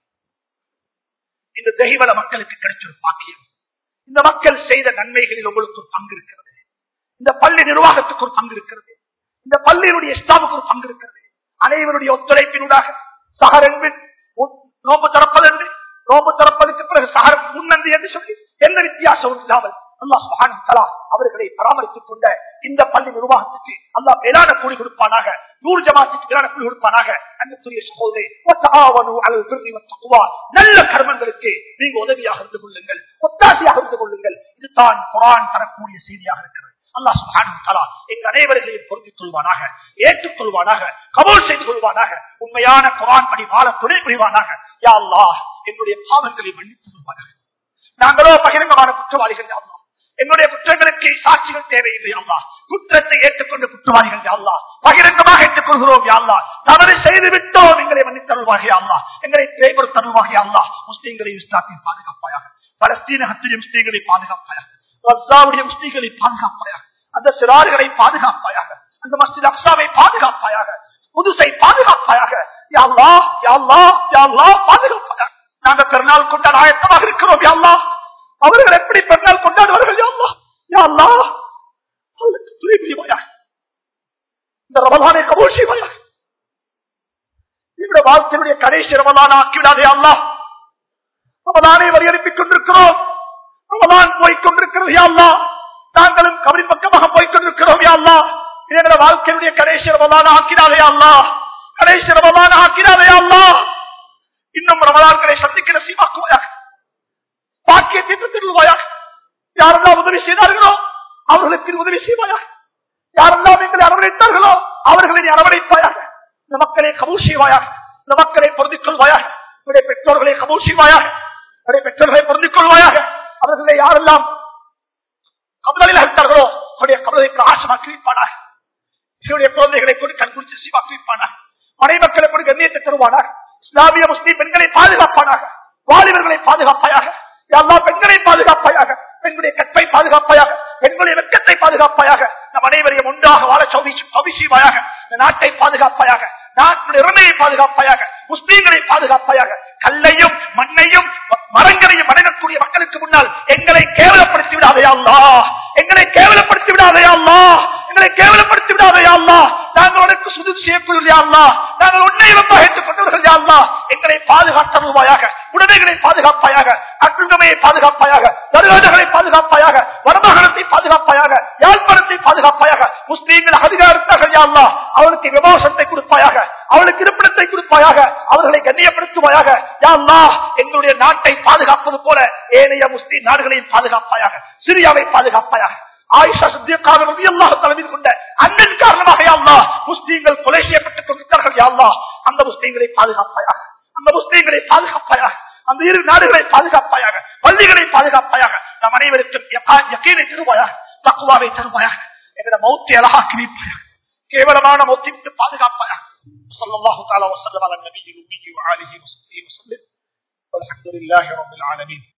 இந்த தெய்வல மக்களுக்கு கிடைச்ச ஒரு பாக்கியம். இந்த மக்கள் செய்த நன்மைகளில் உங்களுக்கு ஒரு பங்கு இருக்கிறது. இந்த பள்ளி நிர்வாகத்துக்கு ஒரு பங்கு இருக்கிறது. இந்த பள்ளியினுடைய ஸ்டாஃபுக்கு ஒரு பங்கு இருக்கிறது. அனைவருடைய ஒத்துழைப்பினூடாக சஹரன்பின் நோம்பு திறப்பது என்று நோம்பு திறப்பதற்கு பிறகு சஹர் முன்னந்தி என்று சொல்லி எந்த வித்தியாசமும் இல்லாமல் அல்லாஹ் சுப்ஹானஹு வ தஆலா அவர்களை பராமரித்துக் கொண்ட இந்த பள்ளி நிர்வாகத்துக்கு அல்லாஹ் மேலான கூலி கொடுப்பானாக. நூறு ஜமாத்துக்கு மேலான கூலி கொடுப்பானாக. அன்புக்குரிய சகோதரரே, வதஆவனு அலல் பிர்ரி வத்தக்வா, நல்ல கர்மங்களுக்கு நீங்க உதவியாக இருந்து கொள்ளுங்கள், ஒத்தாசையாக இருந்து கொள்ளுங்கள். இதுதான் குர்ஆன் தரக்கூடிய செய்தியாக இருக்கிறது. அல்லாஹ் சுப்ஹானஹு வ தஆலா எங்கள் அனைவர்களையும் பொருந்திக் கொள்வானாக, ஏற்றுக்கொள்வானாக, கபூல் செய்து கொள்வானாக. உண்மையான குர்ஆன் படி வாழ துணை புரிவானாக. யா அல்லாஹ், எங்களுடைய பாவங்களை மன்னித்து கொள்வானாக. நாங்களோ பகிரங்கமான குற்றவாளிகள் யா அல்லாஹ். என்னுடைய குற்றங்களுக்கு சாட்சிகள் தேவையில்லை யா அல்லாஹ். குற்றத்தை ஏற்றுக்கொண்ட குற்றவாளிகள் யா அல்லாஹ். பகிரங்கமாக ஏற்றுக்கொள்கிறோம் யா அல்லாஹ். தவறு செய்து விட்டோம், எங்களை மன்னித்தருள்வாக யா அல்லாஹ். எங்களை தேவைப்படுத்தருள்வாக யா அல்லாஹ். முஸ்லிம்களை இஸ்லாத்தை பாதுகாப்பாயாக, பலஸ்தீனகத்திலே முஸ்லிம்களை பாதுகாப்பாயாக, கஸாவுடைய முஸ்லிம்களை பாதுகாப்பாயாக, அந்த சிறார்களை பாதுகாப்பாயாக, அந்த மஸ்ஜித் அக்ஸாவை பாதுகாப்பாயாக, புதுசை பாதுகாப்பாயாக. யா அல்லாஹ், யா அல்லாஹ், யா அல்லாஹ் பாதுகாப்பாயாக. நாங்கள் பெருநாள் கொண்டாட ஆயத்தமாக இருக்கிறோம் யா அல்லாஹ். அவர்கள் எப்படி பெருநாள் கொண்டாடுவார்கள் யா அல்லாஹ்? யா அல்லாஹ், அவர்களுக்கு துணை புரிவாயாக. இந்த ரமலானை கபூல் செய்வாயாக. என்னுடைய வாழ்க்கையுடைய கடைசி ரமலான் ஆக்கிவிடாதே அல்லாஹ். ரமலானை வரையறுப்பிக் கொண்டிருக்கிறோம். ரமலான் போய்கொண்டிருக்கிறது யா அல்லாஹ். நாங்களும் கபரின் பக்கமாக போய்கொண்டிருக்கிறோம் யா அல்லாஹ். என்னுடைய வாழ்க்கையுடைய கடைசி ரமலான் ஆக்கிடாதே அல்லாஹ். கடைசி ரமலான் ஆக்கிடாதே அல்லாஹ். இன்னும் ரமலான்களை சந்திக்க நசீபாக்குவாயாக. பாக்கியத்தை தந்துடுவாயாக. யாரெல்லாம் உதவி செய்தார்களோ அவர்களுக்கு உதவி செய்வாயாக. யாரெல்லாம் எங்களை அரவணைத்தார்களோ அவர்களை நீ அரவணைப்பாயாக. இந்த மக்களை கபூல் செய்வாயாக. இந்த மக்களை பொருந்திக் கொள்வாயாக. என்னுடைய பெற்றோர்களை கபூல் செய்வாயாக. என்னுடைய பெற்றோர்களை பொருந்திக் கொள்வாயாக. அவர்களை யாரெல்லாம் கபலில் அளித்தார்களோ அவருடைய கபலை பிரகாசமாக்கி வைப்பானாக. என்னுடைய குழந்தைகளை கொண்டு கண்குறிச்சி சீவாக்கி வைப்பானாக. மனை மக்களை கொண்டு கண்ணியத்தை தருவானாக. இஸ்லாமிய முஸ்லிம் பெண்களை பாதுகாப்பானாக. வாலிபர்களை பாதுகாப்பாயாக. எல்லா பெண்களை பாதுகாப்பாயாக. பெண்களுடைய கற்பை பாதுகாப்பாயாக. பெண்களுடைய வெட்கத்தை பாதுகாப்பாயாக. நம் அனைவரையும் ஒன்றாக வாழ சௌபிஷிவாயாக. நாட்டை பாதுகாப்பாயாக. நாட்டுடைய உரிமையை பாதுகாப்பாயாக. முஸ்லீம்களை பாதுகாப்பாயாக. கல்லையும் மண்ணையும் மரங்களையும் வணங்கக்கூடிய மக்களுக்கு முன்னால் எங்களை கேவலப்படுத்தி விடாதே அல்லாஹ். எங்களை கேவலப்படுத்தி விடாதே அல்லாஹ். எங்களை கேவலப்படுத்தி விடாதே அல்லாஹ். நாங்கள் உனக்கு சுஜூத் செய்யக்கூடிய அல்லாஹ். நாங்கள் உன்னை ரொம்ப ஏற்றுக்கொண்டவர்கள் அல்லாஹ். எங்களை பாதுகாத்தருவாயாக. உடமைகளை பாதுகாப்பாயாக. அக்குங்கமையை பாதுகாப்பாயாக. தருவாதகளை பாதுகாப்பாயாக. வடமாகாணத்தை பாதுகாப்பாயாக. யாழ்ப்பாணத்தை பாதுகாப்பாயாக. முஸ்லீம்கள் அதிகாரத்தார்கள் அல்லாஹ். அவளுக்கு விமோசனத்தை கொடுப்பாயாக. அவளுக்கு இருப்பிடத்தை கொடுப்பாயாக. அவர்களை கண்ணியப்படுத்துவாயாக. யா அல்லாஹ், எங்களுடைய நாட்டை பாதுகாப்பது போல ஏனைய முஸ்லீம் நாடுகளையும் பாதுகாப்பாயாக. சிரியாவை பாதுகாப்பாயாக. ஆயிஷா சித்திகாக ரலியல்லாஹு தஆலா மீது கொண்ட அன்பின் காரணமாக யா அல்லாஹ் முஸ்லீம்கள் கொலை செய்யப்பட்டுக் கொண்டிருக்கிறார்கள் யா அல்லாஹ். அந்த முஸ்லீம்களை பாதுகாப்பாயாக. அந்த முஸ்லீம்களை பாதுகாப்பாயாக. அந்த இரு நாடுகளை பாதுகாப்பாயாக. பள்ளிகளை பாதுகாப்பாயாக. நம் அனைவருக்கும் யகீனை தருவாயாக. தக்வாவை தருவாயாக. எங்களுடைய மௌத்தை அழகாக்கி வைப்பாயாக. கேவலமான மௌத்திற்கு பாதுகாப்பாயாக. ஸல்லல்லாஹு தஆலா வஸல்லம் அலா நபியில் உம்மி வ ஆலிஹி வஸல்லிம். வல்ஹம்துலில்லாஹி ரப்பில் ஆலமீன்.